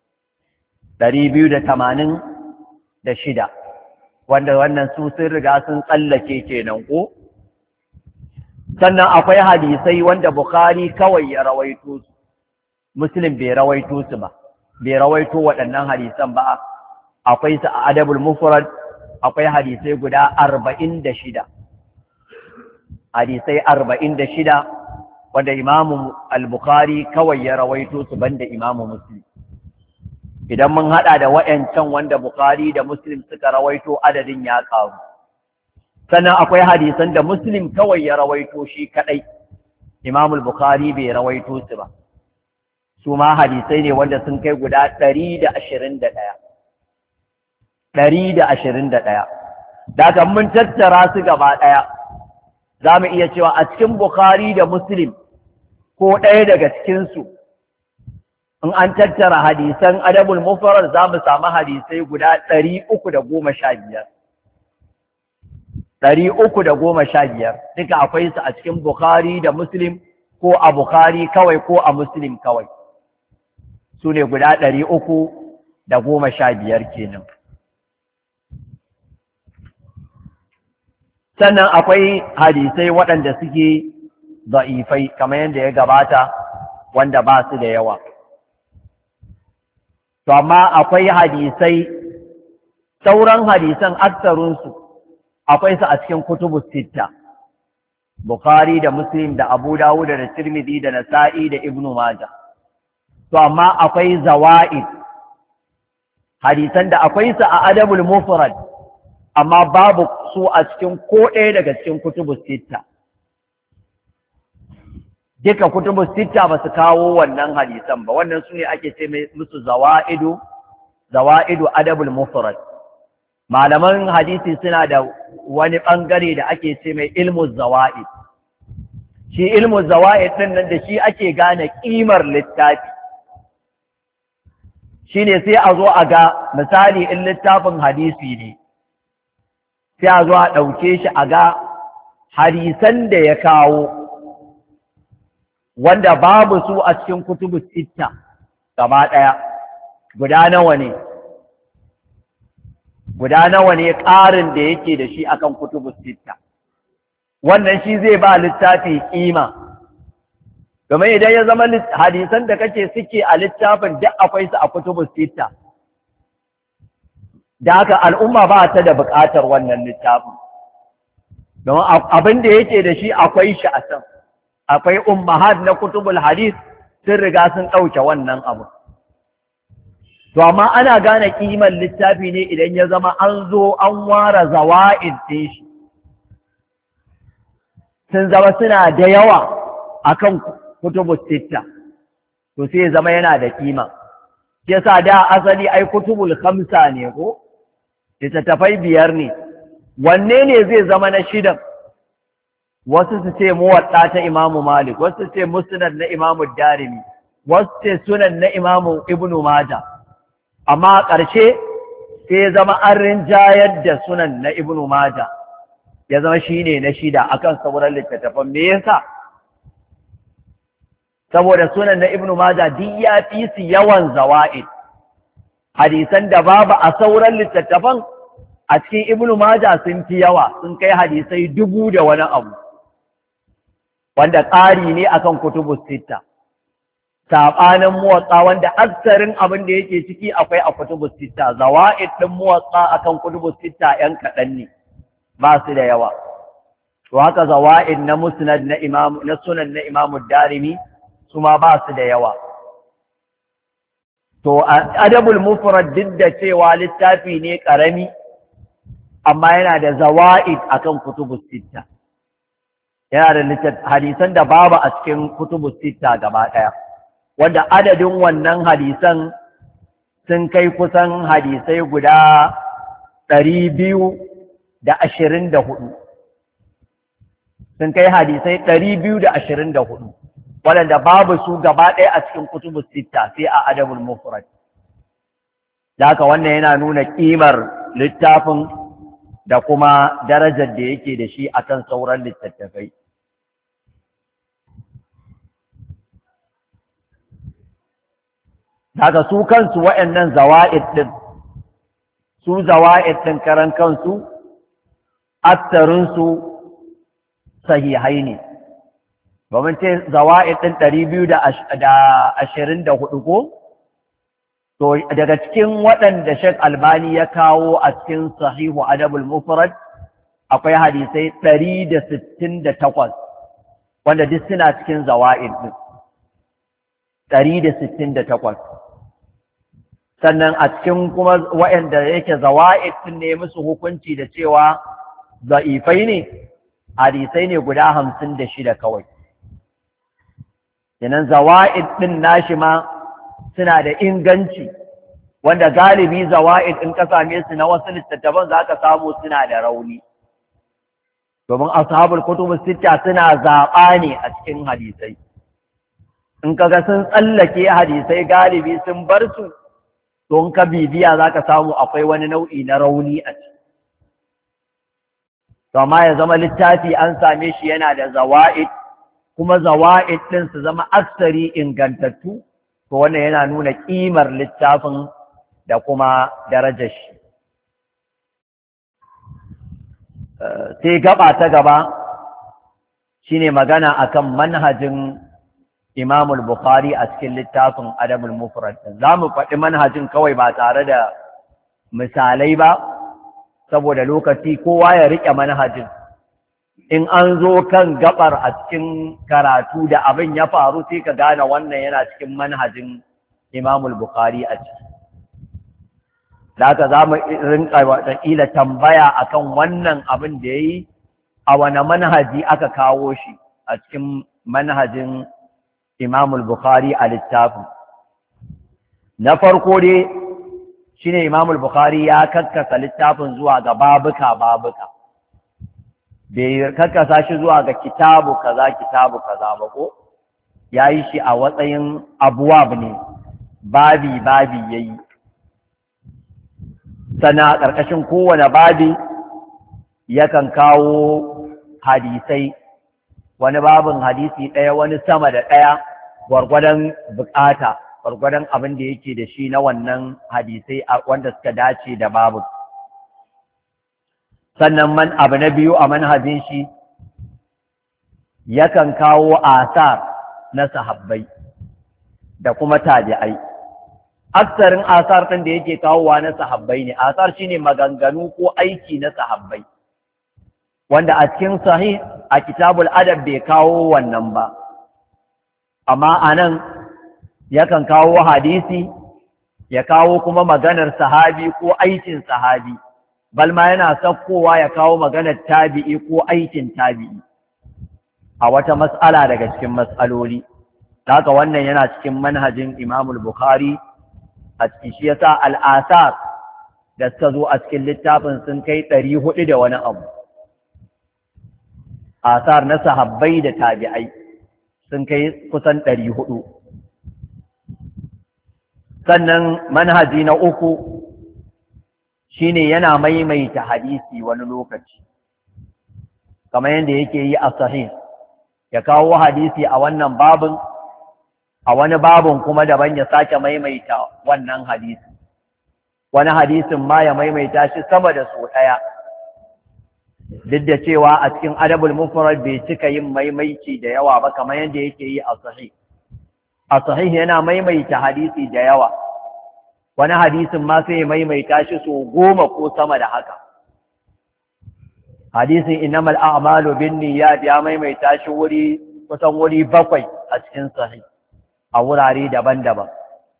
286 wanda wannan su sun riga sun tsallake kenan ko? Sannan akwai hadisai wanda Bukhari kawai ya rawaito su, Muslim bai rawaito su ba, bai rawaito waɗannan hadisan ba. Akwai su a adabul mufrad, akwai hadisai guda 46, hadisai 46 wanda Imamu al-Bukhari kawai ya rawaito su banda Imamu Muslim. Idan mun haɗa da waɗancan wanda Bukhari da Muslim suka rawaito, adadin ya ƙaru. Sannan akwai hadisan da Muslim kawai ya rawaito shi kaɗai, Imamul Bukhari bai rawaito su ba. Su ma hadisai ne wanda sun kai guda 121. 121. Daga mun tattara su gaba ɗaya, za mu iya cewa a cikin Bukhari da Muslim ko ɗaya daga cikinsu in an tattara hadisan adabul mufrad za mu samu hadisai guda 315. 315 duka akwai su a cikin Bukhari da Muslim, ko a Bukhari kawai ko a Muslim kawai, su ne guda 315 kenan. Sannan akwai hadisai waɗanda suke da'ifai kamar yadda ya gabata, wanda ba su da yawa. To amma akwai hadisai, sauran hadisan aksarunsu akwai su a cikin kutubu sitta, Bukhari da Muslim da Abu Dawud da Tirmidhi da Nasa'i da Ibn Majah. To amma akwai zawa'id, hadisan da akwai su a Adabul Mufrad amma babu su a cikin ko ɗaya daga cikin kutubu sitta. Duka kutubu sitta ba su kawo wannan hadisan ba, wannan su ne ake ce musu zawa'idu Adabul Mufrad. Malaman hadisi suna da wani ɓangare da ake ce mai ilmu zawa'id. Shi ilmu zawa'id ɗin nan da shi ake gane ƙimar littafi. Shi ne sai a zo a ga, misali in littafin hadisi ne, sai a zo a ɗauke shi a ga hadisan da ya kawo, wanda babu su a cikin kutubu sitta gaba ɗaya, guda nawa ne? Guda nawa ne ƙarin da yake da shi akan kutubu sitta? Wannan shi zai ba littafi ƙima. Domin idan ya zama hadisan da kake suke a littafin duk akwai su a kutubu sitta, da haka al'umma ba ta da buƙatar wannan littafin. Domin abin da yake da shi akwai shi a can. Akwai ummahat na kutubul hadis sun riga sun ɗauke wannan abu. To amma ana gane ƙimar littafi ne idan ya zama an zo an ware zawa'id ɗin shi, sun zama suna da yawa akan kutubus sitta, to sai ya zama yana da ƙima. Shi yasa da asali ai kutubul khamsa ne ko littattafai 5 ne, wanne ne zai zama na shidan? Wasu su ce muwatta ta Imamu Malik, wasu su ce musnad na Imamu Darimi, wasu ce sunan na Imamu Ibn Majah. Amma a ƙarshe sai zama an rinjayar da sunan na Ibn Majah, ya zama shine na shida akan sauran littattafan. Me yasa? Saboda sunan na Ibn Majah duk ya fi su yawan zawa'id, hadisan da babu a sauran littattafan a cikin Ibn Majah sun fi yawa, sun kai hadisai 1000 da wani abu, wanda ƙari ne akan kutubus sitta. Saɓanin muwatsa wanda aksarin abin da yake ciki akwai a kutubus sitta, zawa'id ɗin muwatsa akan kutubus sitta ‘yan kaɗan ne, ba su da yawa. To haka zawa'id na musnad na sunan na Imamu Darimi su ma ba su da yawa. To Adabul Mufrad duk da cewa littafi ne ƙarami, amma yana da zawa'id akan kutubus sitta. Yana da hadisan da babu a cikin kutubus sitta gaba ɗaya, wanda adadin wannan hadisan sun kai kusan hadisai guda 224. Sun kai hadisai 224, waɗanda babu su gaba ɗaya a cikin kutubus sitta sai a Adabul Mufrad. Da haka wannan yana nuna ƙimar littafin da kuma darajar da yake da shi akan sauran littattafai. Daga su kansu waɗannan zawa'id ɗin karan kansu aksarinsu sahihai ne. Ba mun ce zawa'id ɗin 224 ko? To daga cikin waɗanda Sheikh Albani ya kawo a cikin Sahihu Adabul Mufrad akwai hadisai 168 wanda duk suna cikin zawa'id ɗin 168. Sannan a cikin kuma waɗanda yake zawa'id ɗin ne musu hukunci da cewa za'ifai ne, hadisai ne guda 56 kawai. Kenan zawa'id ɗin nashi ma suna da inganci, wanda galibi zawa'id in ka same su na wasu littattafan za ka samu suna da rauni. Domin ashabul kutubus sitta suna zaɓa ne a cikin hadisai. in kaga sun tsallake hadisai galibi sun bar su, don ka bibiya za ka samu akwai wani nau'i na rauni a ciki. To amma ya zama littafi an same shi yana da zawa'id, kuma zawa'id ɗin su zama aksari ingantattu, to wannan yana nuna ƙimar littafin da kuma darajar shi. Sai gaba ta gaba shine magana akan manhajin Imam al-Bukhari a cikin littafin Adabul Mufrad. Za mu faɗi manhajin kawai ba tare da misalai ba, saboda lokaci kowa ya riƙe manhajin. In an zo kan gabar a cikin karatu da abin ya faru sai ka gane wannan yana cikin manhajin Imam al-Bukhari a ciki. Da haka za mu rinƙa wataƙila tambaya akan wannan abin da ya yi, a wane manhaji aka kawo shi a cikin manhajin Imam al-Bukhari a littafin. Na farko dai shine Imam al-Bukhari ya kakkasa littafin zuwa ga babuka bai kakkasa shi zuwa ga kitabu kaza ba ko yayi shi a watsayin abwab ne, babi yayi. Sana ƙarƙashin kowane babi yakan kawo hadisai, wani babin hadisi ɗaya, wani sama da ɗaya, gwargwadon bukata, gwargwadon abin da yake da shi na wannan hadisai wanda suka dace da babu. Sannan abu na biyu a manhajin shi yakan kawo asar na sahabbai da kuma tabi'ai. Aksarin asar ɗin da yake kawowa na sahabbai ne. Asar shine maganganu ko aiki na sahabbai, wanda a cikin sahih a kitabul adab bai kawo wannan ba, amma anan yakan kawo hadisi, ya kawo kuma maganar sahabi ko aikin sahabi, balma yana sakkowa ya kawo maganar tabi'i ko aikin tabi'i a wata mas'ala daga cikin mas'aloli. Haka wannan yana cikin manhajin Imam al-Bukhari a cikin shi yasa al-asar da suka zo a cikin littafin sun kai 400 da wani abu. Asar na sahabbai da tabi'ai sun kai kusan 400. Sannan manhaji na uku shine yana maimaita hadisi wani lokaci, kamar yadda yake yi a sahih, ya kawo hadisi a wannan babin, a wani babin kuma daban ya sake maimaita wannan hadisi, wani hadisin ma ya maimaita shi sama da sau ɗaya. Duk da cewa a cikin Adabul Mufrad bai cika yin maimaici da yawa ba kamar yadda yake yi a sahih. A sahih yana maimaita hadisi da yawa, wani hadisin ma sai ya maimaita shi sau 10 ko sama da haka. Hadisin innamal a'malu binniyat ya maimaita shi kusan wuri 7 a cikin sahih a wurare daban-daban.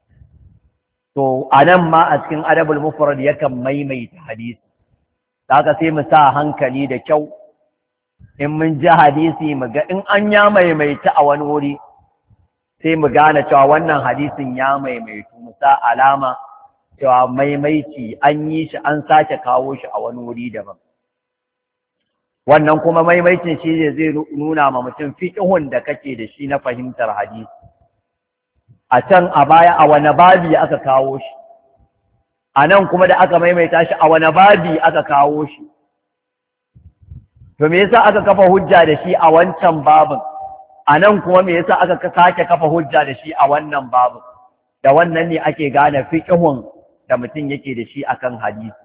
To anan ma a cikin Adabul Mufrad yakan maimaita hadisi. Haka sai mu sa hankali da kyau, in mun ji hadisi mu ga in an ya maimaita a wani wuri sai mu gane cewa wannan hadisin ya maimaitu, mu sa alama cewa maimaici an yi shi an sake kawo shi a wani wuri daban. Wannan kuma maimaicin shi ne zai nuna ma mutum fiqhun da kake da shi na fahimtar hadisi. A can a baya a wani babi aka kawo shi, a nan kuma da aka maimaita shi a wani babi aka kawo shi. To me yasa aka kafa hujja da shi a wancan babin, a nan kuma me yasa aka sake kafa hujja da shi a wannan babin? Da wannan ne ake gane fiqhun da mutum yake da shi akan hadisi.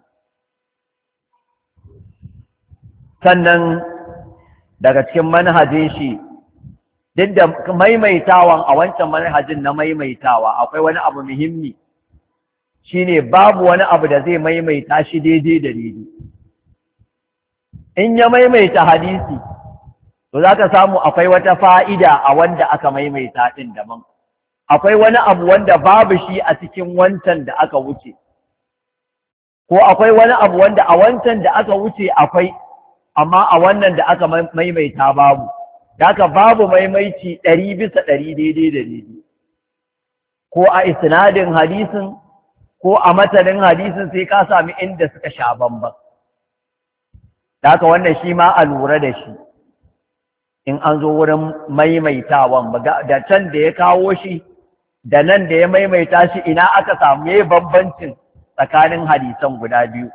Sannan daga cikin manhajin shi, duk da maimaitawan a wancan manhajin na maimaitawa akwai wani abu muhimmi, shine babu wani abu da zai maimaita shi daidai da daidai. In ya maimaita hadisi, to za ka samu akwai wata fa'ida a wanda aka maimaita ɗin daban. Akwai wani abu wanda babu shi a cikin wancan da aka wuce, ko akwai wani abu wanda a wancan da aka wuce akwai, amma a wannan da aka maimaita babu. Da haka babu maimaici 100% daidai da daidai. Ko a isnadin hadisin, ko a matanin hadisin sai ka sami inda suka sha bamban. Da haka wannan shi ma a lura da shi. in an zo wurin maimaitawan da can da ya kawo shi da nan da ya maimaita shi ina aka samu yayi bambancin tsakanin hadisan guda biyu.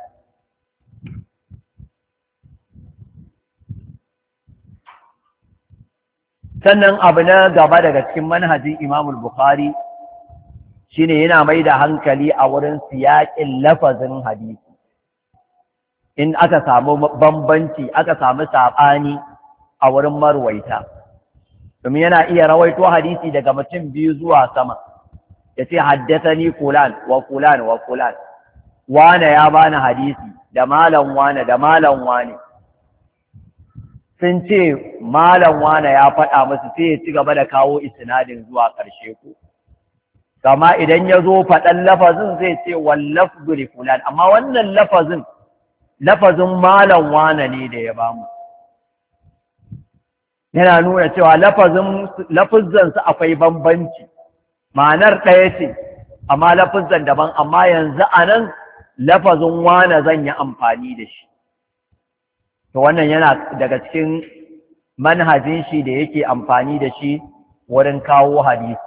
Sannan abu na gaba daga cikin manhajin Imam Bukhari shine yana mai da hankali a wurin siyaƙin lafazin hadisi. In aka samu bambanci, aka samu saɓani a wurin marwaita, domin yana iya rawaito hadisi daga mutum biyu zuwa sama, ya ce haddathani fulan wa fulan wa fulan, wane ya bani hadisi da malam wane da malam wane, sun ce malam wane ya faɗa musu, sai ya ci gaba da kawo isnadin zuwa ƙarshe ku. Kama idan ya zo faɗan lafazin zai ce wallafzu li fulan, amma wannan lafazin malam wane ne da ya bamu. Yana nuna cewa lafuzzansu akwai bambanci, ma'anar ɗaya ce, amma lafuzzan daban, amma yanzu a nan lafazin wane zan yi amfani da shi. To wannan yana daga cikin manhajin shi da yake amfani da shi wurin kawo hadisi.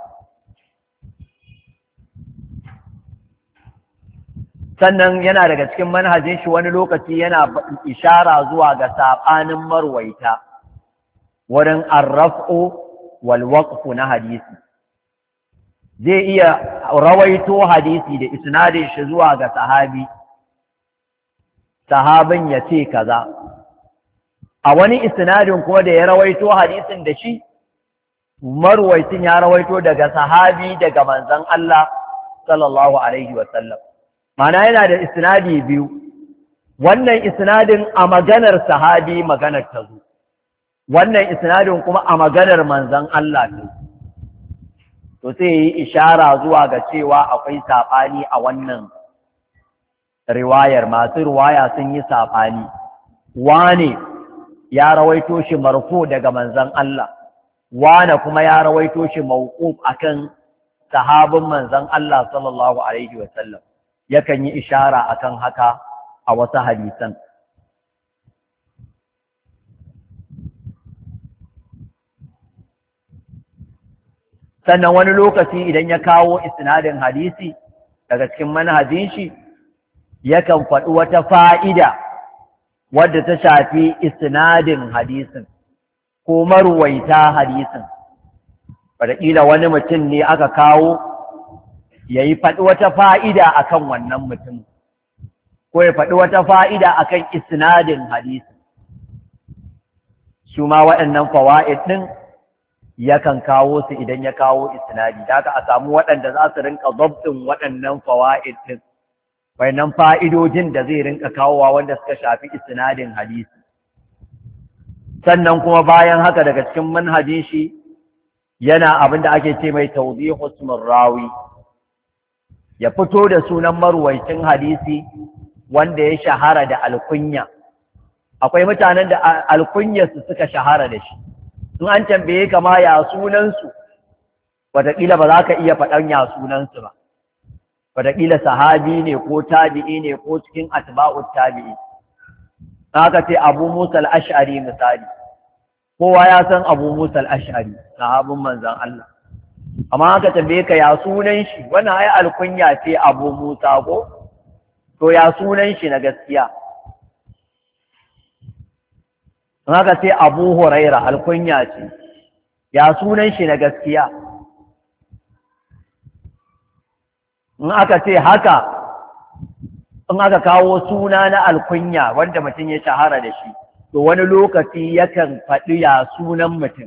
Sannan yana daga cikin manhajin shi wani lokaci yana ishara zuwa ga saɓanin marwaita wurin arraf'u wal waqfu na hadisi. Zai iya rawaito hadisi da isnadin shi zuwa ga sahabi, sahabin ya ce kaza. A wani isnadin kuma da ya rawaito hadisin da shi, marwaitin ya rawaito daga sahabi daga manzon Allah sallallahu alaihi wasallam. Mana yana da isnadi biyu, wannan isnadin a maganar sahabi maganar ta zo, wannan isnadin kuma a maganar manzon Allah ta zo. To sai yi ishara zuwa ga cewa akwai saɓani a wannan riwayar, masu riwaya sun yi saɓani. Wane ya rawaito shi marfu daga manzon Allah, wane kuma ya rawaito shi mawquf akan sahabin manzon Allah sallallahu alaihi wasallam. Yakan yi ishara akan haka a wasu hadisan. Sannan wani lokaci idan ya kawo isnadin hadisi daga cikin manhajin shi, yakan faɗi wata fa'ida wadda ta shafi isnadin hadisin ko marwaita hadisin. Wataƙila wani mutum ne aka kawo ya yi faɗi wata fa'ida a kan wannan mutum, ko ya faɗi wata fa'ida a kan isnadin hadisi. Su ma waɗannan fawa'id ɗin yakan kawo su idan ya kawo isnadi, da a samu waɗanda za su rinka zabtin waɗannan fawa'id ɗin, waɗannan fa'idojin da zai rinka kawowa wanda suka shafi isnadin hadisi. Sannan kuma bayan haka daga cikin manhajin shi yana abin da ake ce mai tawdihu ismir rawi, ya fito da sunan marwaicin hadisi wanda ya shahara da alkunya. Akwai mutanen da alkunyarsu suka shahara da shi, in an tambaye ka ma ya sunansu, wataƙila ba za ka iya faɗan ya sunansu ba, wataƙila sahabi ne ko tabi'i ne ko cikin atba'ut tabi'i. Haka ce Abu Musa al-Ash'ari misali, kowa ya san Abu Musa al-Ash'ari, sahabin manzon Allah. Amma haka tambaye ka ya sunan shi, wannan ai alkunya ce Abu Musa ko? To ya sunan shi na gaskiya? Haka ce Abu Huraira alkunya ce, ya sunan shi na gaskiya? In aka ce haka, in aka kawo suna na alkunya wanda mutum ya shahara da shi, to wani lokaci yakan faɗi ya sunan mutum.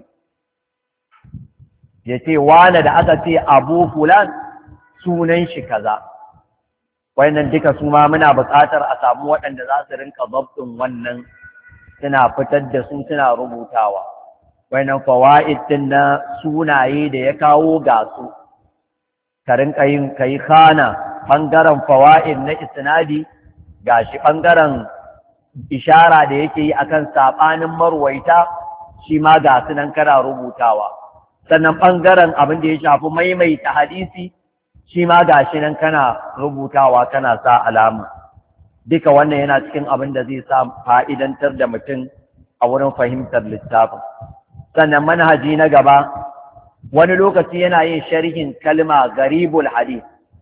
Ya ce wane da aka ce Abu Fulan sunan shi kaza. Wannan duka su ma muna buƙatar a samu waɗanda za su rinka zabtin wannan, suna fitar da su suna rubutawa. Wannan fawaid din na sunaye da ya kawo ga su, ka rinka yin kai khana ɓangaren fawaid na isnadi, gashi ɓangaren ishara da yake yi akan saɓanin marwaita, shi ma ga su nan kana rubutawa. Sannan ɓangaren abin da ya shafi maimaita hadisi, shi ma ga shi nan kana rubutawa kana sa alama. Duka wannan yana cikin abin da zai sa fa'idantar da mutum a wurin fahimtar littafin. sannan manhaji na gaba wani lokaci yana yin sharhin kalma garibul hadith.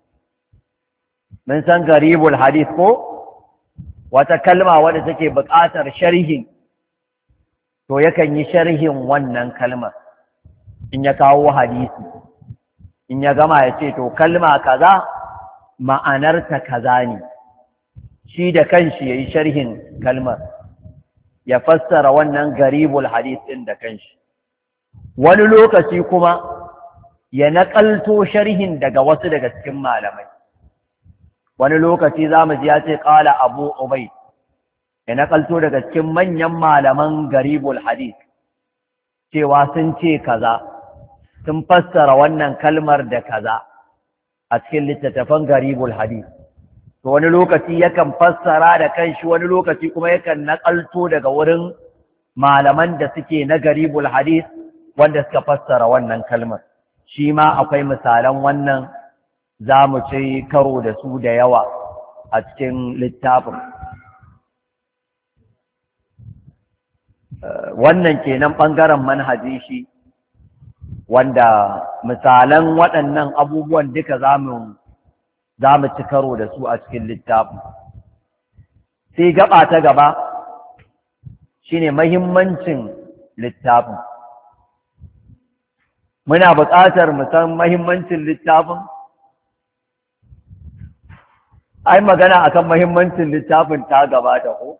Mun san garibul hadith ko wata kalma wadda take buƙatar sharhin, to yakan yi sharhin wannan kalmar in ya kawo hadisi, in ya gama ya ce to kalma kaza ma'anarta kaza ne, shi da kanshi ya yi sharhin kalmar ya fassara wannan garibul hadith ɗin da kanshi. Wani lokaci kuma ya naƙalto sharhin daga wasu daga cikin malamai. Wani lokaci za mu ji ya ce ƙala Abu Ubayd, ya naƙalto daga cikin manyan malaman garibul hadith cewa sun ce kaza, sun fassara wannan kalmar da kaza a cikin littattafan garibul hadith. To wani lokaci yakan fassara da kanshi, wani lokaci kuma yakan naƙalto daga wurin malaman da suke na garibul hadith wanda suka fassara wannan kalmar. Shi ma akwai misalan wannan, za mu ci karo da su da yawa a cikin littafin. Wannan kenan ɓangaren manhaji shi, wanda misalan waɗannan abubuwan duka za mu ci karo da su a cikin littafin. Sai gaba ta gaba shine mahimmancin littafin. Muna buƙatar mu san mahimmancin littafin? Ai magana akan mahimmancin littafin ta gabata ko?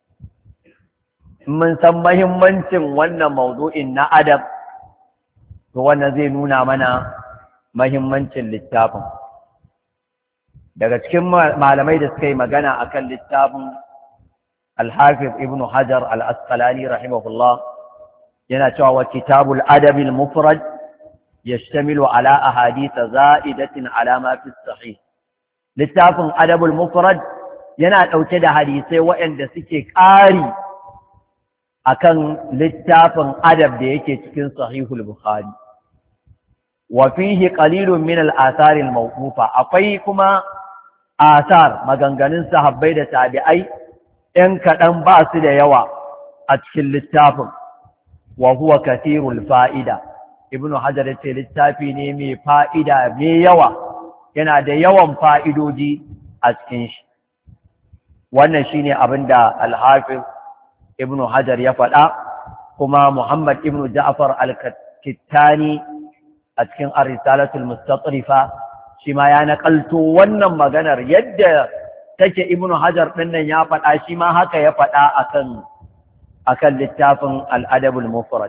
Mun san mahimmancin wannan mawdu'in na adab, to wannan zai nuna mana mahimmancin littafin. Daga cikin malamai da suka yi magana akan littafin, Al-Hafiz Ibn Hajar Al-Asqalani rahimahullah yana cewa wa kitabul adabil mufrad yashtamilu ala ahadith za'idatin ala ma fi sahih. Littafin adabul mufrad yana ɗauke da hadisai waɗanda suke ƙari akan littafin adab da yake cikin sahihul Bukhari. Wa fihi qalilun min al-athar al-mawqufa, akwai kuma asar maganganun sahabbai da tabi'ai ɗan kaɗan ba su da yawa a cikin littafin. Wa huwa kathirul fa'ida, Ibn Hajar ya ce littafi ne mai fa'ida mai yawa, yana da yawan fa'idoji a cikin shi. Wannan shi ne abin da Al-Hafiz Ibn Hajar ya faɗa, kuma Muhammad Ibn Ja'far Al-Kittani a cikin Ar-Risalatul Mustatrifa shi ma ya naƙalto wannan maganar yadda take. Ibn Hajar ɗin nan ya faɗa, shi ma haka ya faɗa akan littafin Al-Adabul Mufrad.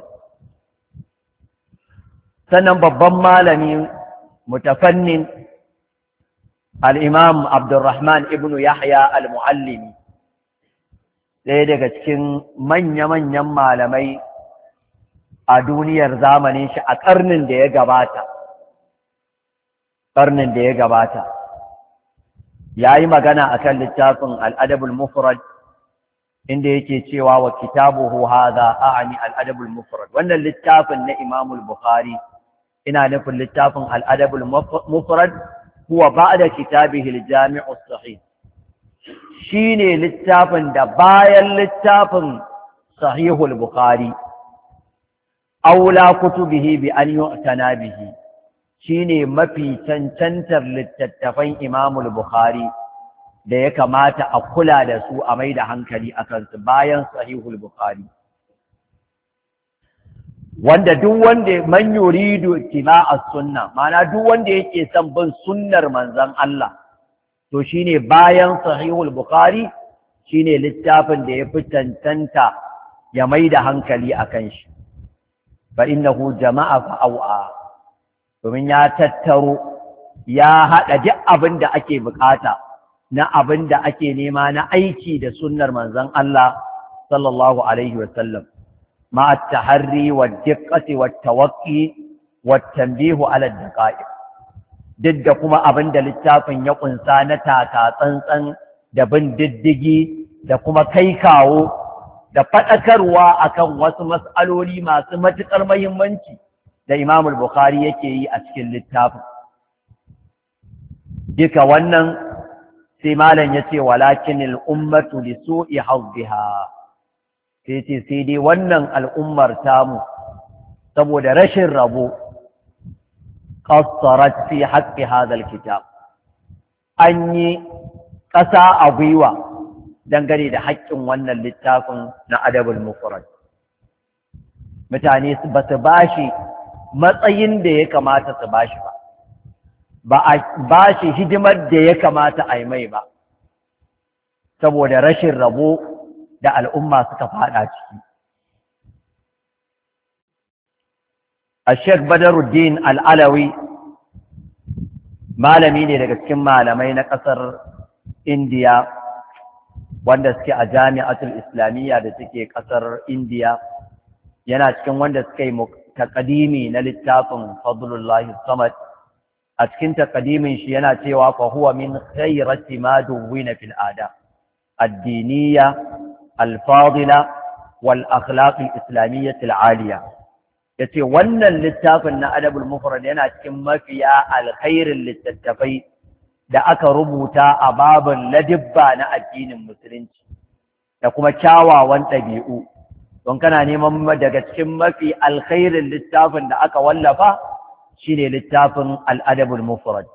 Sannan babban malami mutafannin Al-Imam Abdurrahman Ibn Yahya Al-Muallimi, ɗaya daga cikin manya-manyan malamai a duniyar zamanin shi a ƙarnin da ya gabata, ya yi magana a kan littafin Al-Adabul Mufrad, inda yake cewa wa kitabuhu hadha a'ani Al-Adabul Mufrad. Wannan littafin na Imamul Bukhari, ina nufin littafin Al-Adabul Mufrad, huwa ba'da kitabihi al-Jami' as-Sahih, shine littafin da bayan littafin Sahihul Bukhari, aula kutubihi bi an yu'tana bihi, shine mafi cancantar littattafan Imamul Bukhari da ya kamata a kula da su a mai da hankali a kansu bayan Sahihul Bukhari. Wanda duk wanda man yuridu ittiba'a sunna, ma'ana duk wanda yake son bin sunnar manzon Allah, to shine bayan Sahihul Bukhari shine littafin da ya fi cancanta ya mai da hankali akan shi. Fa innahu jama'a fa au'a, domin ya tattaro, ya haɗa duk abin da ake bukata na abin da ake nema na aiki da sunnar manzon Allah sallallahu alaihi wasallam, مع التحري والدقة والتوقي والتنبيه على الدقائق. duk da kuma abin da littafin ya ƙunsa na taka-tsantsan da bin diddigi da kuma kai kawo da faɗakarwa akan wasu mas'aloli masu matuƙar muhimmanci da Imam Bukhari yake yi a cikin littafin. Duka wannan sai malam ya ce walakin al'ummatu li su'i hazziha, sai dai wannan al'ummar tamu saboda rashin rabo qassarat fi haqqi hadha alkitab an yi ƙasa a gwiwa dangane da haƙƙin wannan littafin na adabul mufrad. Mutane ba su bashi matsayin da ya kamata su bashi ba a bashi hidimar da ya kamata a yi mai ba, saboda rashin rabo da al'umma suka fada ciki. Sheikh Badaruddin Al-Alawi malami ne daga cikin malamai na ƙasar Indiya wanda suke a jami'atul Islamiyya da suke ƙasar Indiya, yana cikin wanda suka yi taƙadimi na littafin Fadlullahi Samad. A cikin taƙadimin shi yana cewa fa huwa min khairati ma duwwina fil ada ad-diniyya al-fadila wal akhlaq al-islamiyyah al-aliya. Yace wannan littafin na adabul mufrad yana cikin mafiya alkhairin littattafai da aka rubuta a babin ladibba na addinin musulunci da kuma kyawawan ɗabi'u. Don kana neman daga cikin mafi alkhairin littafin da aka wallafa shine littafin al'adabul mufrad.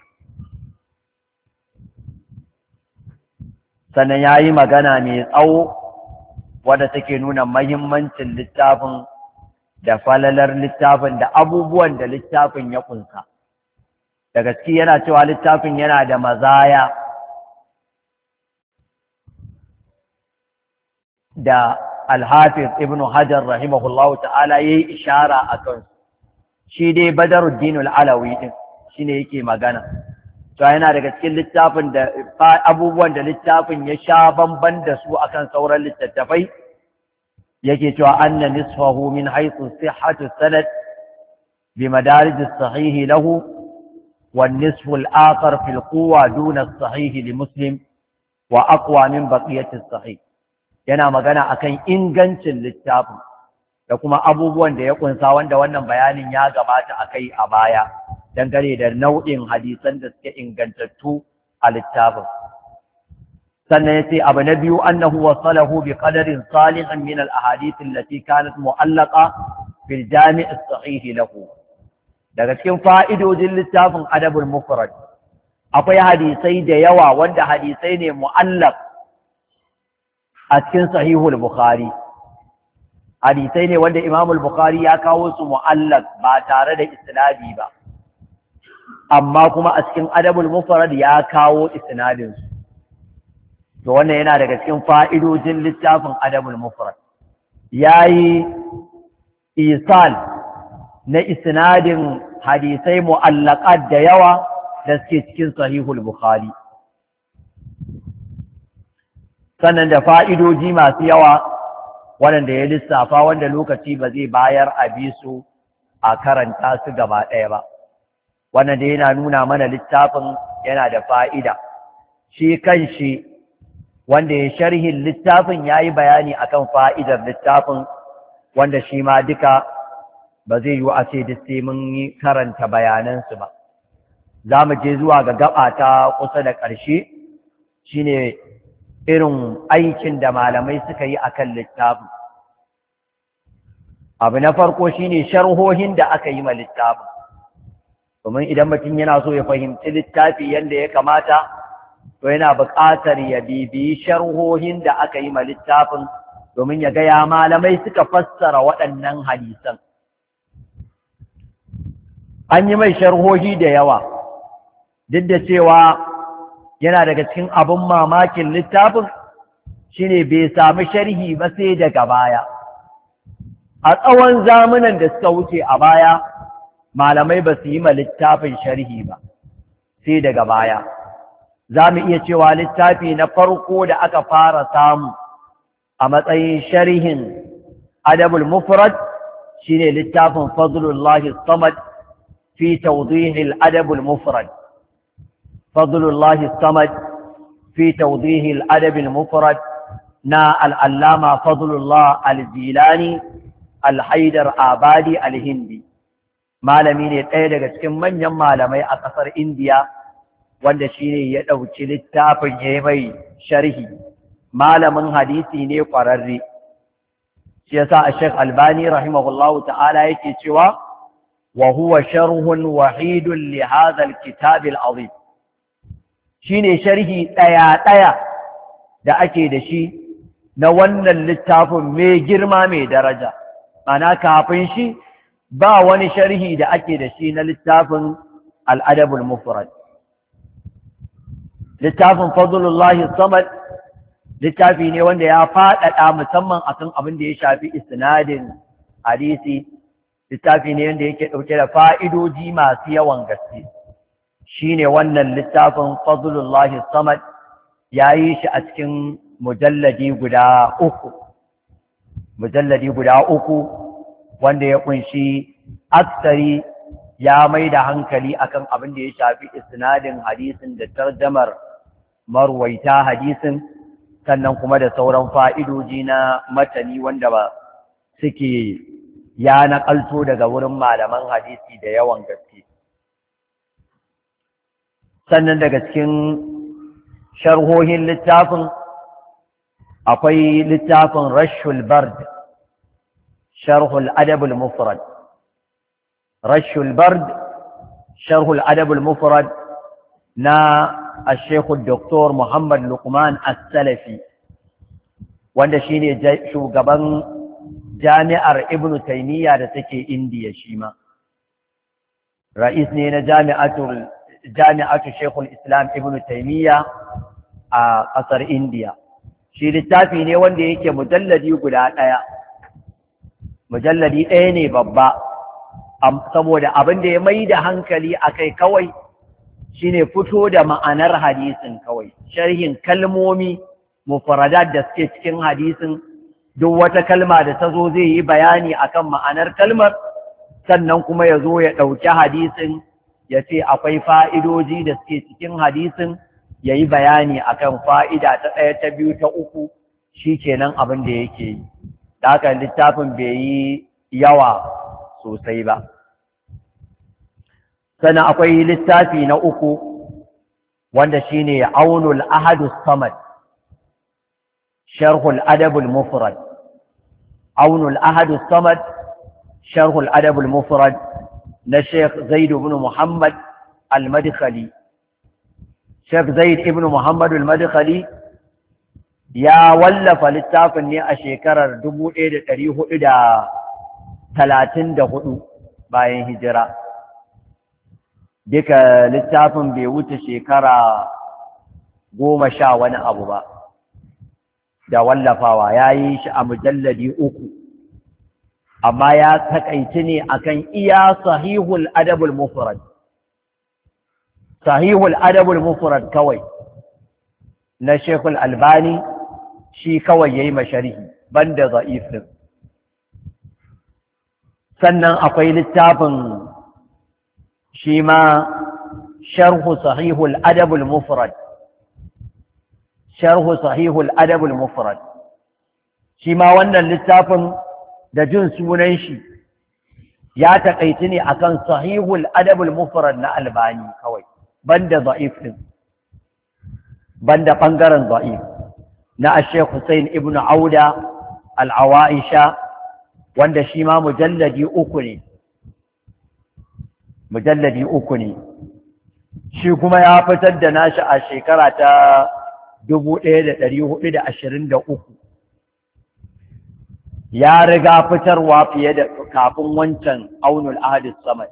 Sannan ya yi magana mai tsawo wadda take nuna mahimmancin littafin da falalar littafin da abubuwan da littafin ya kunsa. Da gaske yana cewa littafin yana da mazaya da Al-Hafiz Ibn Hajar rahimahullahu ta'ala yayi ishara akan shi dai Badaruddin Al-Alawi din shine yake magana to yana daga cikin littafin da abubuwan da littafin ya sha bamban da su akan sauran littattafai, yake cewa anna nisfahu min haythu sihhatu sanad bi madarij as-sahih lahu wan nisfu al-akhar fi al-quwwa duna as-sahih li Muslim wa aqwa min baqiyati as-sahih. Yana magana akan ingancin littafin da kuma abubuwan da ya kunsa, wanda wannan bayanin ya gabata akai a baya dangane da nau'in hadisan da suke ingantattu a littafin. Sannan yace abu na biyu annahu wasalahu bi qadarin salihin min al-ahadith allati kanat mu'allaqa fil jami' as-sahih lahu. Daga cikin fa'idojin littafin adabul mufrad akwai hadisai da yawa wanda hadisai ne mu'allaq a cikin sahihul bukhari. Hadisai ne wanda Imam al-Bukhari ya kawo su mu'allaq ba tare da isnadi ba, amma kuma a cikin adabul mufrad ya kawo isnadin su. To wannan yana daga cikin fa'idojin littafin adabul mufrad. Yayi isal na isnadin hadisai mu'allaqat da yawa da suke cikin sahihul Bukhari. Sannan da fa'idoji masu yawa waɗanda ya lissafa wanda lokaci ba zai bayar a bi su a karanta su gaba ɗaya ba. Wannan da yana nuna mana littafin yana da fa'ida. Shi kan shi wanda ya sharhin littafin ya yi bayani akan fa'idar littafin, wanda shi ma duka ba zai yi a ce duk sai mun yi karanta bayanansu ba. Za mu je zuwa ga gaba ta kusa da ƙarshe, shi ne irin aikin da malamai suka yi akan littafin. Abu na farko shine sharhohin da aka yi ma littafin, domin idan mutum yana so ya fahimci littafi yadda ya kamata, to yana buƙatar ya bibiyi sharhohin da aka yi ma littafin domin ya gaya malamai suka fassara waɗannan hadisan. An yi mai sharhohi da yawa, duk da cewa yana daga cikin abin mamakin littafin shine bai sami sharhi ba sai daga baya. A tsawon zamanan da suka wuce a baya, malamai ba su yi ma littafin sharhi ba sai daga baya. Za mu iya cewa littafi na farko da aka fara samu a matsayin sharhin adabul mufrad shine littafin Fadlullahi Samad fi tawdih al-adab al-mufrad. Fadlullahi Samad fi tawdih al-adab al-mufrad na al-allama Fadlullah al-Jilani al-Haidar Abadi al-Hindi. Malami ne ɗaya daga cikin manyan malamai a ƙasar Indiya, wanda shi ne ya ɗauki littafin ya mai sharhi. Malamin hadisi ne ƙwararre, shi yasa Sheikh Albani rahimahullahu ta'ala yake cewa wa huwa sharhun wahidun li hadha al-kitab al-azim, shine sharhi ɗaya da ake da shi na wannan littafin mai girma mai daraja. Ana kafin shi ba wani sharhi da ake da shi na littafin al-adabul mufrad. Littafin Fadlullahi Samad littafi ne wanda ya faɗaɗa musamman akan abin da ya shafi isnadin hadisi. Littafi ne wanda yake ɗauke da fa'idoji masu yawan gaske. Shi ne wannan littafin Fadlullahi Samad, ya yi shi a cikin mujalladi guda uku wanda ya kunshi aksari ya mai da hankali akan abin da ya shafi isnadin hadisin da tarjamar marwaita hadisin, sannan kuma da sauran fa'idoji na matani wanda ba suke ya naƙalto daga wurin malaman hadisi da yawan gaske. Sannan daga cikin sharhohin littafin akwai littafin Rashul Bard, Sharhul Adabul Mufrad. Rashul Bard, Sharhul Adabul Mufrad na Sheikh Dr. Muhammad Luqman As-Salafi, wanda shine shugaban jami'ar Ibn Taymiyyah da take Indiya shi ma. Ra'is ne na jami'atu Sheikhul Islam Ibn Taymiyyah a ƙasar Indiya. Shi littafi ne wanda yake mujalladi ɗaya ne babba, saboda abin da ya mai da hankali a kai kawai shine fito da ma'anar hadisin kawai, sharhin kalmomi mufradat da suke cikin hadisin. Duk wata kalma da ta zo zai yi bayani akan ma'anar kalmar, sannan kuma ya zo ya ɗauki hadisin ya ce akwai fa'idoji da suke cikin hadisin, ya yi bayani akan fa'ida ta ɗaya, ta biyu, ta uku, shi kenan abin da yake yi. Da haka littafin bai yi yawa sosai ba. Sannan akwai littafi na uku wanda shi ne Aunul Ahadus Samad, Sharhul Adabul Mufrad. Aunul Ahadus Samad, Sharhul Adabul Mufrad na Sheikh Zaid ibn Muhammad Al-Madkhali. Sheikh Zaid ibn Muhammad Al-Madkhali ya wallafa littafin ne a shekarar 1434 bayan hijira. Duka littafin bai wuce shekara 10 wani abu ba da wallafawa, ya yi shi a mujalladi 3, amma ya takaici ne akan iya Sahihul Adabul Mufrad. Sahihul Adabul Mufrad kawai na Sheikhul Albani shi kawai yayi masharhi banda da'if din. Sannan akwai littafin shi ma Sharhu Sahihul Adabul Mufrad, Sharhu Sahihul Adabul Mufrad. Shi ma wannan littafin da jin sunan shi ya takaici ne akan Sahihul Adabul Mufrad na Albani kawai, banda da'if din, banda bangaren da'if na Sheikh Hussein ibn Auda al-Awaisha, wanda shi ma mujalladi 3 ne. Mujalladi 3 ne. Shi kuma ya fitar da nashi a shekara ta 1423. Ya riga fitarwa fiye da kafin wancan Aunul Ahadus Samad.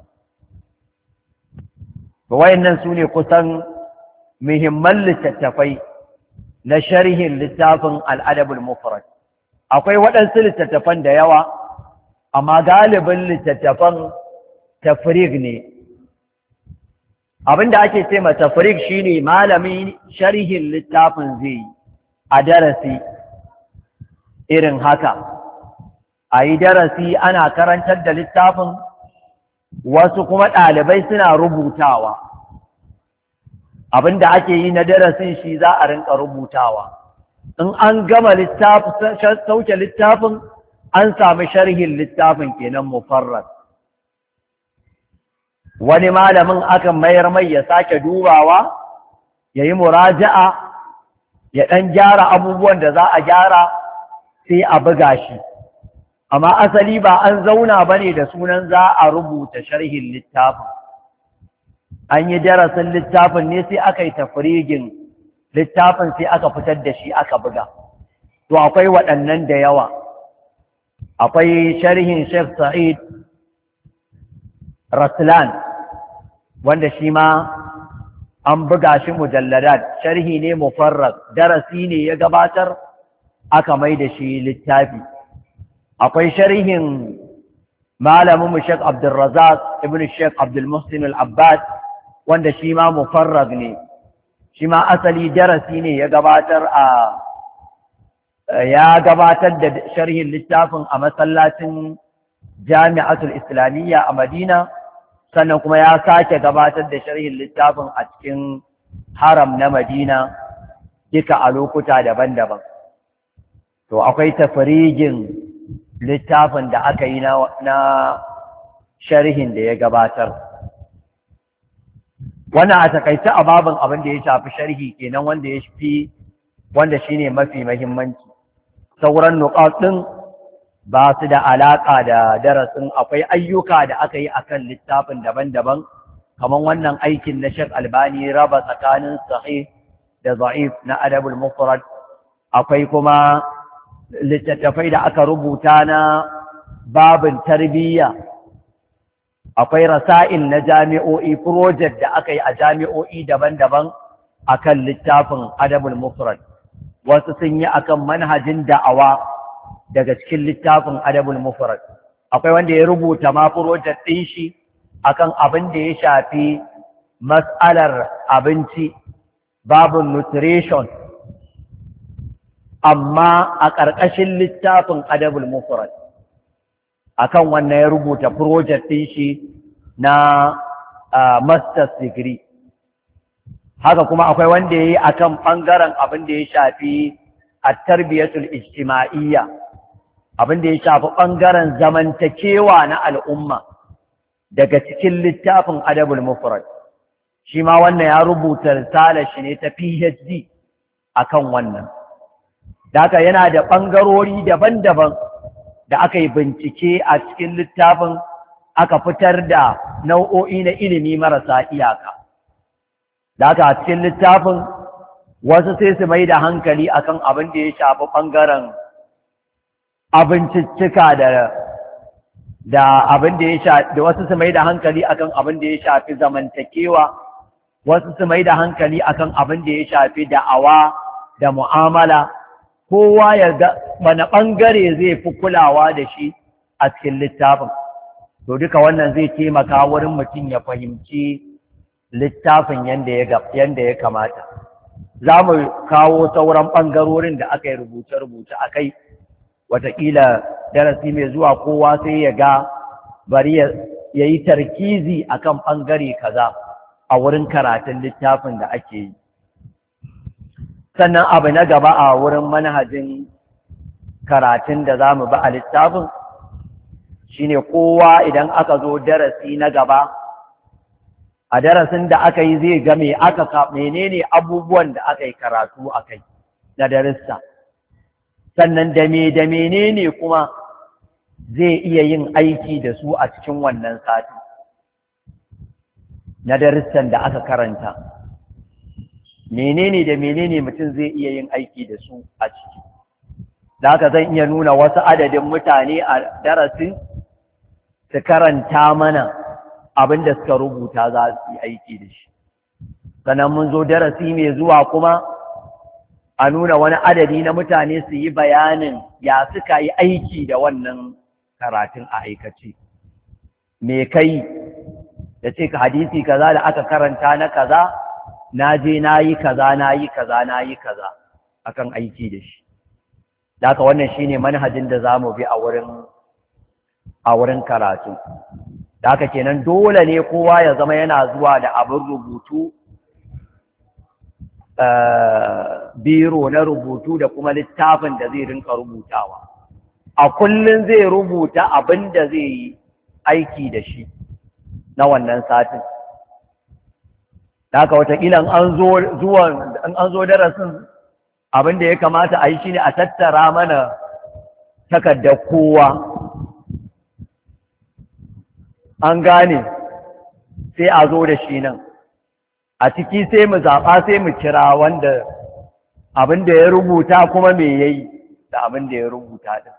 Wayannan su ne kusan muhimman littattafai na sharhin littafin Al-Adabul Mufrad. Akwai waɗansu littattafan da yawa, amma galibin littattafan tafrig ne. Abinda ake ce ma tafrig shine malamin sharhin littafin zai yi a darasi irin haka. A yi darasi ana karantar da littafin, wasu kuma ɗalibai suna rubutawa. Abinda ake yi na darasin shi za a rinka rubutawa. In an gama sauke littafin, an sami sharhin littafin kenan mufarrad. Wani malamin akan mayar mai ya sake dubawa, ya yi muraja'a, ya ɗan gyara abubuwan da za a gyara, sai a buga shi. amma asali ba an zauna bane da sunan za a rubuta sharhin littafin. An yi darasin littafin ne sai aka yi tafrigin littafin sai aka fitar da shi aka buga. To akwai waɗannan da yawa. Akwai sharhin Sheikh Sa'id Raslan wanda shi ma an buga shi mujalladat, sharhi ne mufarrad, darasi ne ya gabatar aka mai da shi littafi. Akwai sharhin malamin mu Sheikh Abdul Razzaq ibn Sheikh Abdul Muhsin Al-Abbad wanda shi ma mufarrad ne, shi ma asali darasi ne ya gabatar da sharhin littafin a masallacin Jami'atul Islamiyya a Madina, sannan kuma ya sake gabatar da sharhin littafin a cikin haram na Madina duka a lokuta daban-daban. To akwai tafrijin littafin da aka yi na sharhin da ya gabatar. Wannan a takaice a babin abin da ya shafi sharhi kenan wanda shine mafi muhimmanci. Sauran nuqat din ba su da alaƙa da darasin. Akwai ayyuka da aka yi akan littafin daban-daban, kamar wannan aikin na Sheikh Albani raba tsakanin sahih da da'if na adabul mufrad. Akwai kuma littattafai da aka rubuta na babin tarbiyya. Akwai rasa'il na jami'o'i, project da aka yi a jami'o'i daban-daban akan littafin adabul mufrad. Wasu sun yi akan manhajin da'awa daga cikin littafin adabul mufrad. Akwai wanda ya rubuta ma project ɗin shi akan abin da ya shafi mas'alar abinci, babin nutrition, amma a ƙarƙashin littafin adabul mufrad. Akan wannan ya rubuta project ɗin shi na master's degree. Haka kuma akwai wanda ya yi akan ɓangaren abin da ya shafi at-tarbiyatul ijtima'iyya, abin da ya shafi ɓangaren zamantakewa na al'umma daga cikin littafin adabul mufrad. Shi ma wannan ya rubuta risalar shi ne ta PhD akan wannan. Daka yana da ɓangarori daban-daban da aka yi bincike a cikin littafin, aka fitar da nau'o'i na ilimi marasa iyaka. Daka a cikin littafin wasu sai su mai da hankali akan abin da ya shafi ɓangaren abinciccika da abin da ya shafi, da wasu su mai da hankali akan abin da ya shafi zamantakewa, wasu su mai da hankali akan abin da ya shafi da'awa da mu'amala. Kowa ya ga wani ɓangare zai fi kulawa da shi a cikin littafin. To duka wannan zai taimaka wurin mutum ya fahimci littafin yanda ya kamata. Za mu kawo sauran ɓangarorin da aka yi rubuce-rubuce a kai, wataƙila darasi mai zuwa kowa sai ya ga bari ya yi tarkizi a kan ɓangare kaza a wurin karatun littafin da ake yi. Sannan abu na gaba a wurin manhajin karatun da za mu ba a littafin shine kowa idan aka zo darasi na gaba, a darasin da aka yi zai ga menene abubuwan da aka yi karatu a kai na darussa, sannan da menene kuma zai iya yin aiki da su a cikin wannan sati na darussan da aka karanta. Menene da menene mutum zai iya yin aiki da su a ciki. Da haka zan iya nuna wasu adadin mutane a darasin su karanta mana abin da suka rubuta za su yi aiki da shi. Sannan mun zo darasi mai zuwa kuma a nuna wani adadi na mutane su yi bayanin ya suka yi aiki da wannan karatun a aikace. Me kai da ce ka hadisi kaza da aka karanta na kaza, na je na yi kaza na yi kaza na yi kaza akan aiki da shi. Da haka wannan shine manhajin da za mu bi a wurin karatu. Da haka kenan dole ne kowa ya zama yana zuwa da abin rubutu, biro na rubutu da kuma littafin da zai rinka rubutawa. A kullum zai rubuta abin da zai yi aiki da shi na wannan satin. Da haka watakila in an zo darasin abin da ya kamata a yi shi ne a tattara mana takardar kowa an gane, sai a zo da shi nan a ciki sai mu zaɓa sai mu kira wanda abin da ya rubuta kuma me yayi da abin da ya rubuta din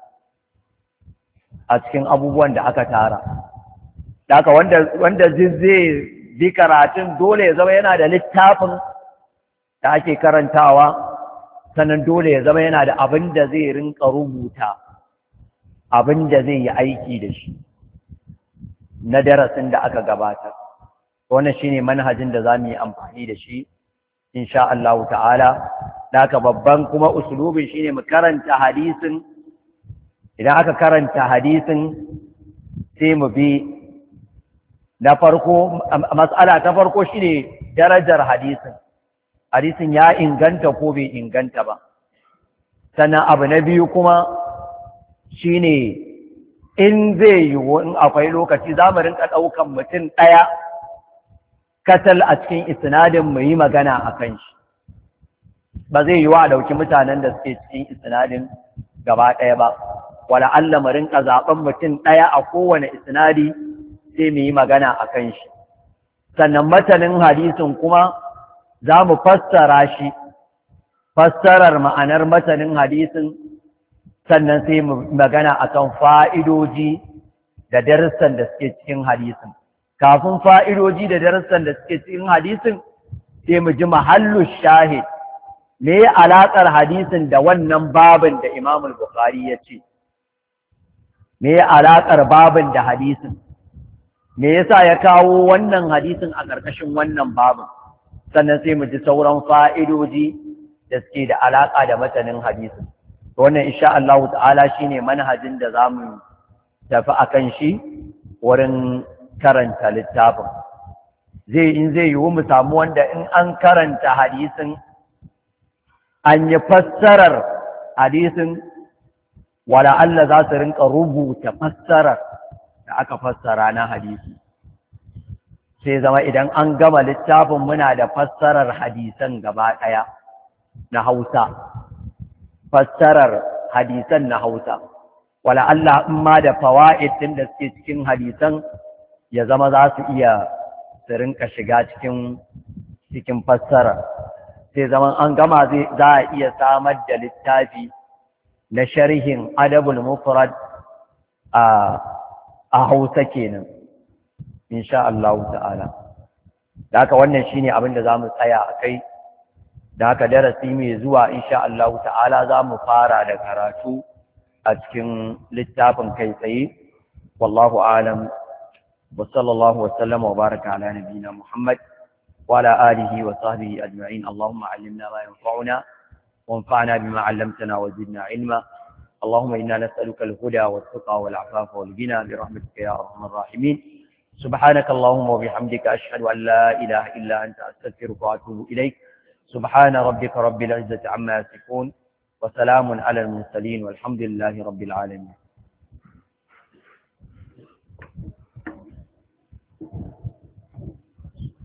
a cikin abubuwan da aka tara. Daka wanda zai bi karatun dole ya zama yana da littafin da ake karantawa, sannan dole ya zama yana da abin da zai rinka rubuta, abin da zai yi aiki da shi na darasin da aka gabatar. Wannan shine manhajin da za mu yi amfani da shi insha Allah ta'ala. Daka babban kuma usulubin shine mu karanta hadisin. Idan aka karanta hadisin sai mu bi na farko, mas'ala ta farko shine darajar hadisin ya inganta ko bai inganta ba. Sannan abu na biyu kuma shine in zai yiwu, in akwai lokaci za mu rinka ɗaukan mutum ɗaya katal a cikin isnadin mu yi magana a kan shi. Ba zai yiwu a ɗauki mutanen da suke cikin isnadin gaba ɗaya ba. Wala Allah mu rinka zaɓen mutum ɗaya a kowane isnadi sai mu yi magana a kan shi. Sannan matanin hadisin kuma za mu fassara shi, fassarar ma'anar matanin hadisin, sannan sai mu magana a kan fa'idoji da darussan da suke cikin hadisin. Kafin fa'idoji da darussan da suke cikin hadisin sai mu ji mahallu shahid, me alaƙar hadisin da wannan babin da Imam Bukhari ya ce, me alaƙar babin da hadisin, me yasa ya kawo wannan hadisin a ƙarƙashin wannan babin. Sannan sai mu ji sauran fa'idoji da suke da alaƙa da matanin hadisin. Wannan insha Allah ta'ala shine manhajin da za mu tafi akan shi wurin karanta littafin. In zai yiwu mu samu wanda in an karanta hadisin an yi fassarar hadisin, wala Allah za su rinka rubuta fassarar da aka fassara na hadisi. Sai zama idan an gama littafin muna da fassarar hadisan gaba ɗaya na Hausa, fassarar hadisan na Hausa. Wala Allah in ma da fawaid ɗin da suke cikin hadisan ya zama za su iya su rinka shiga cikin fassarar. Sai zaman an gama za a iya samar da littafi na sharhin Adabul Mufrad a Hausa kenan insha Allah ta'ala. Da haka wannan shine abin da zamu tsaya a kai. Da haka darasi mai zuwa insha Allah ta'ala zamu fara da karatu a cikin littafin kai tsaye. Wallahu a'lam. Wa sallallahu wa sallama wa baraka ala nabiyyina Muhammad wa ala alihi wa sahbihi ajma'in. Allahumma 'allimna ma yanfa'una وانفعنا بما علمتنا وزدنا علما. اللهم إنا نسألك الهدى والتقى والعفاف والغنى برحمتك يا أرحم الراحمين. سبحانك اللهم وبحمدك أشهد أن لا إله إلا أنت أستغفرك وأتوب إليك. سبحان ربك رب العزة عما يصفون وسلام على المرسلين والحمد لله رب العالمين.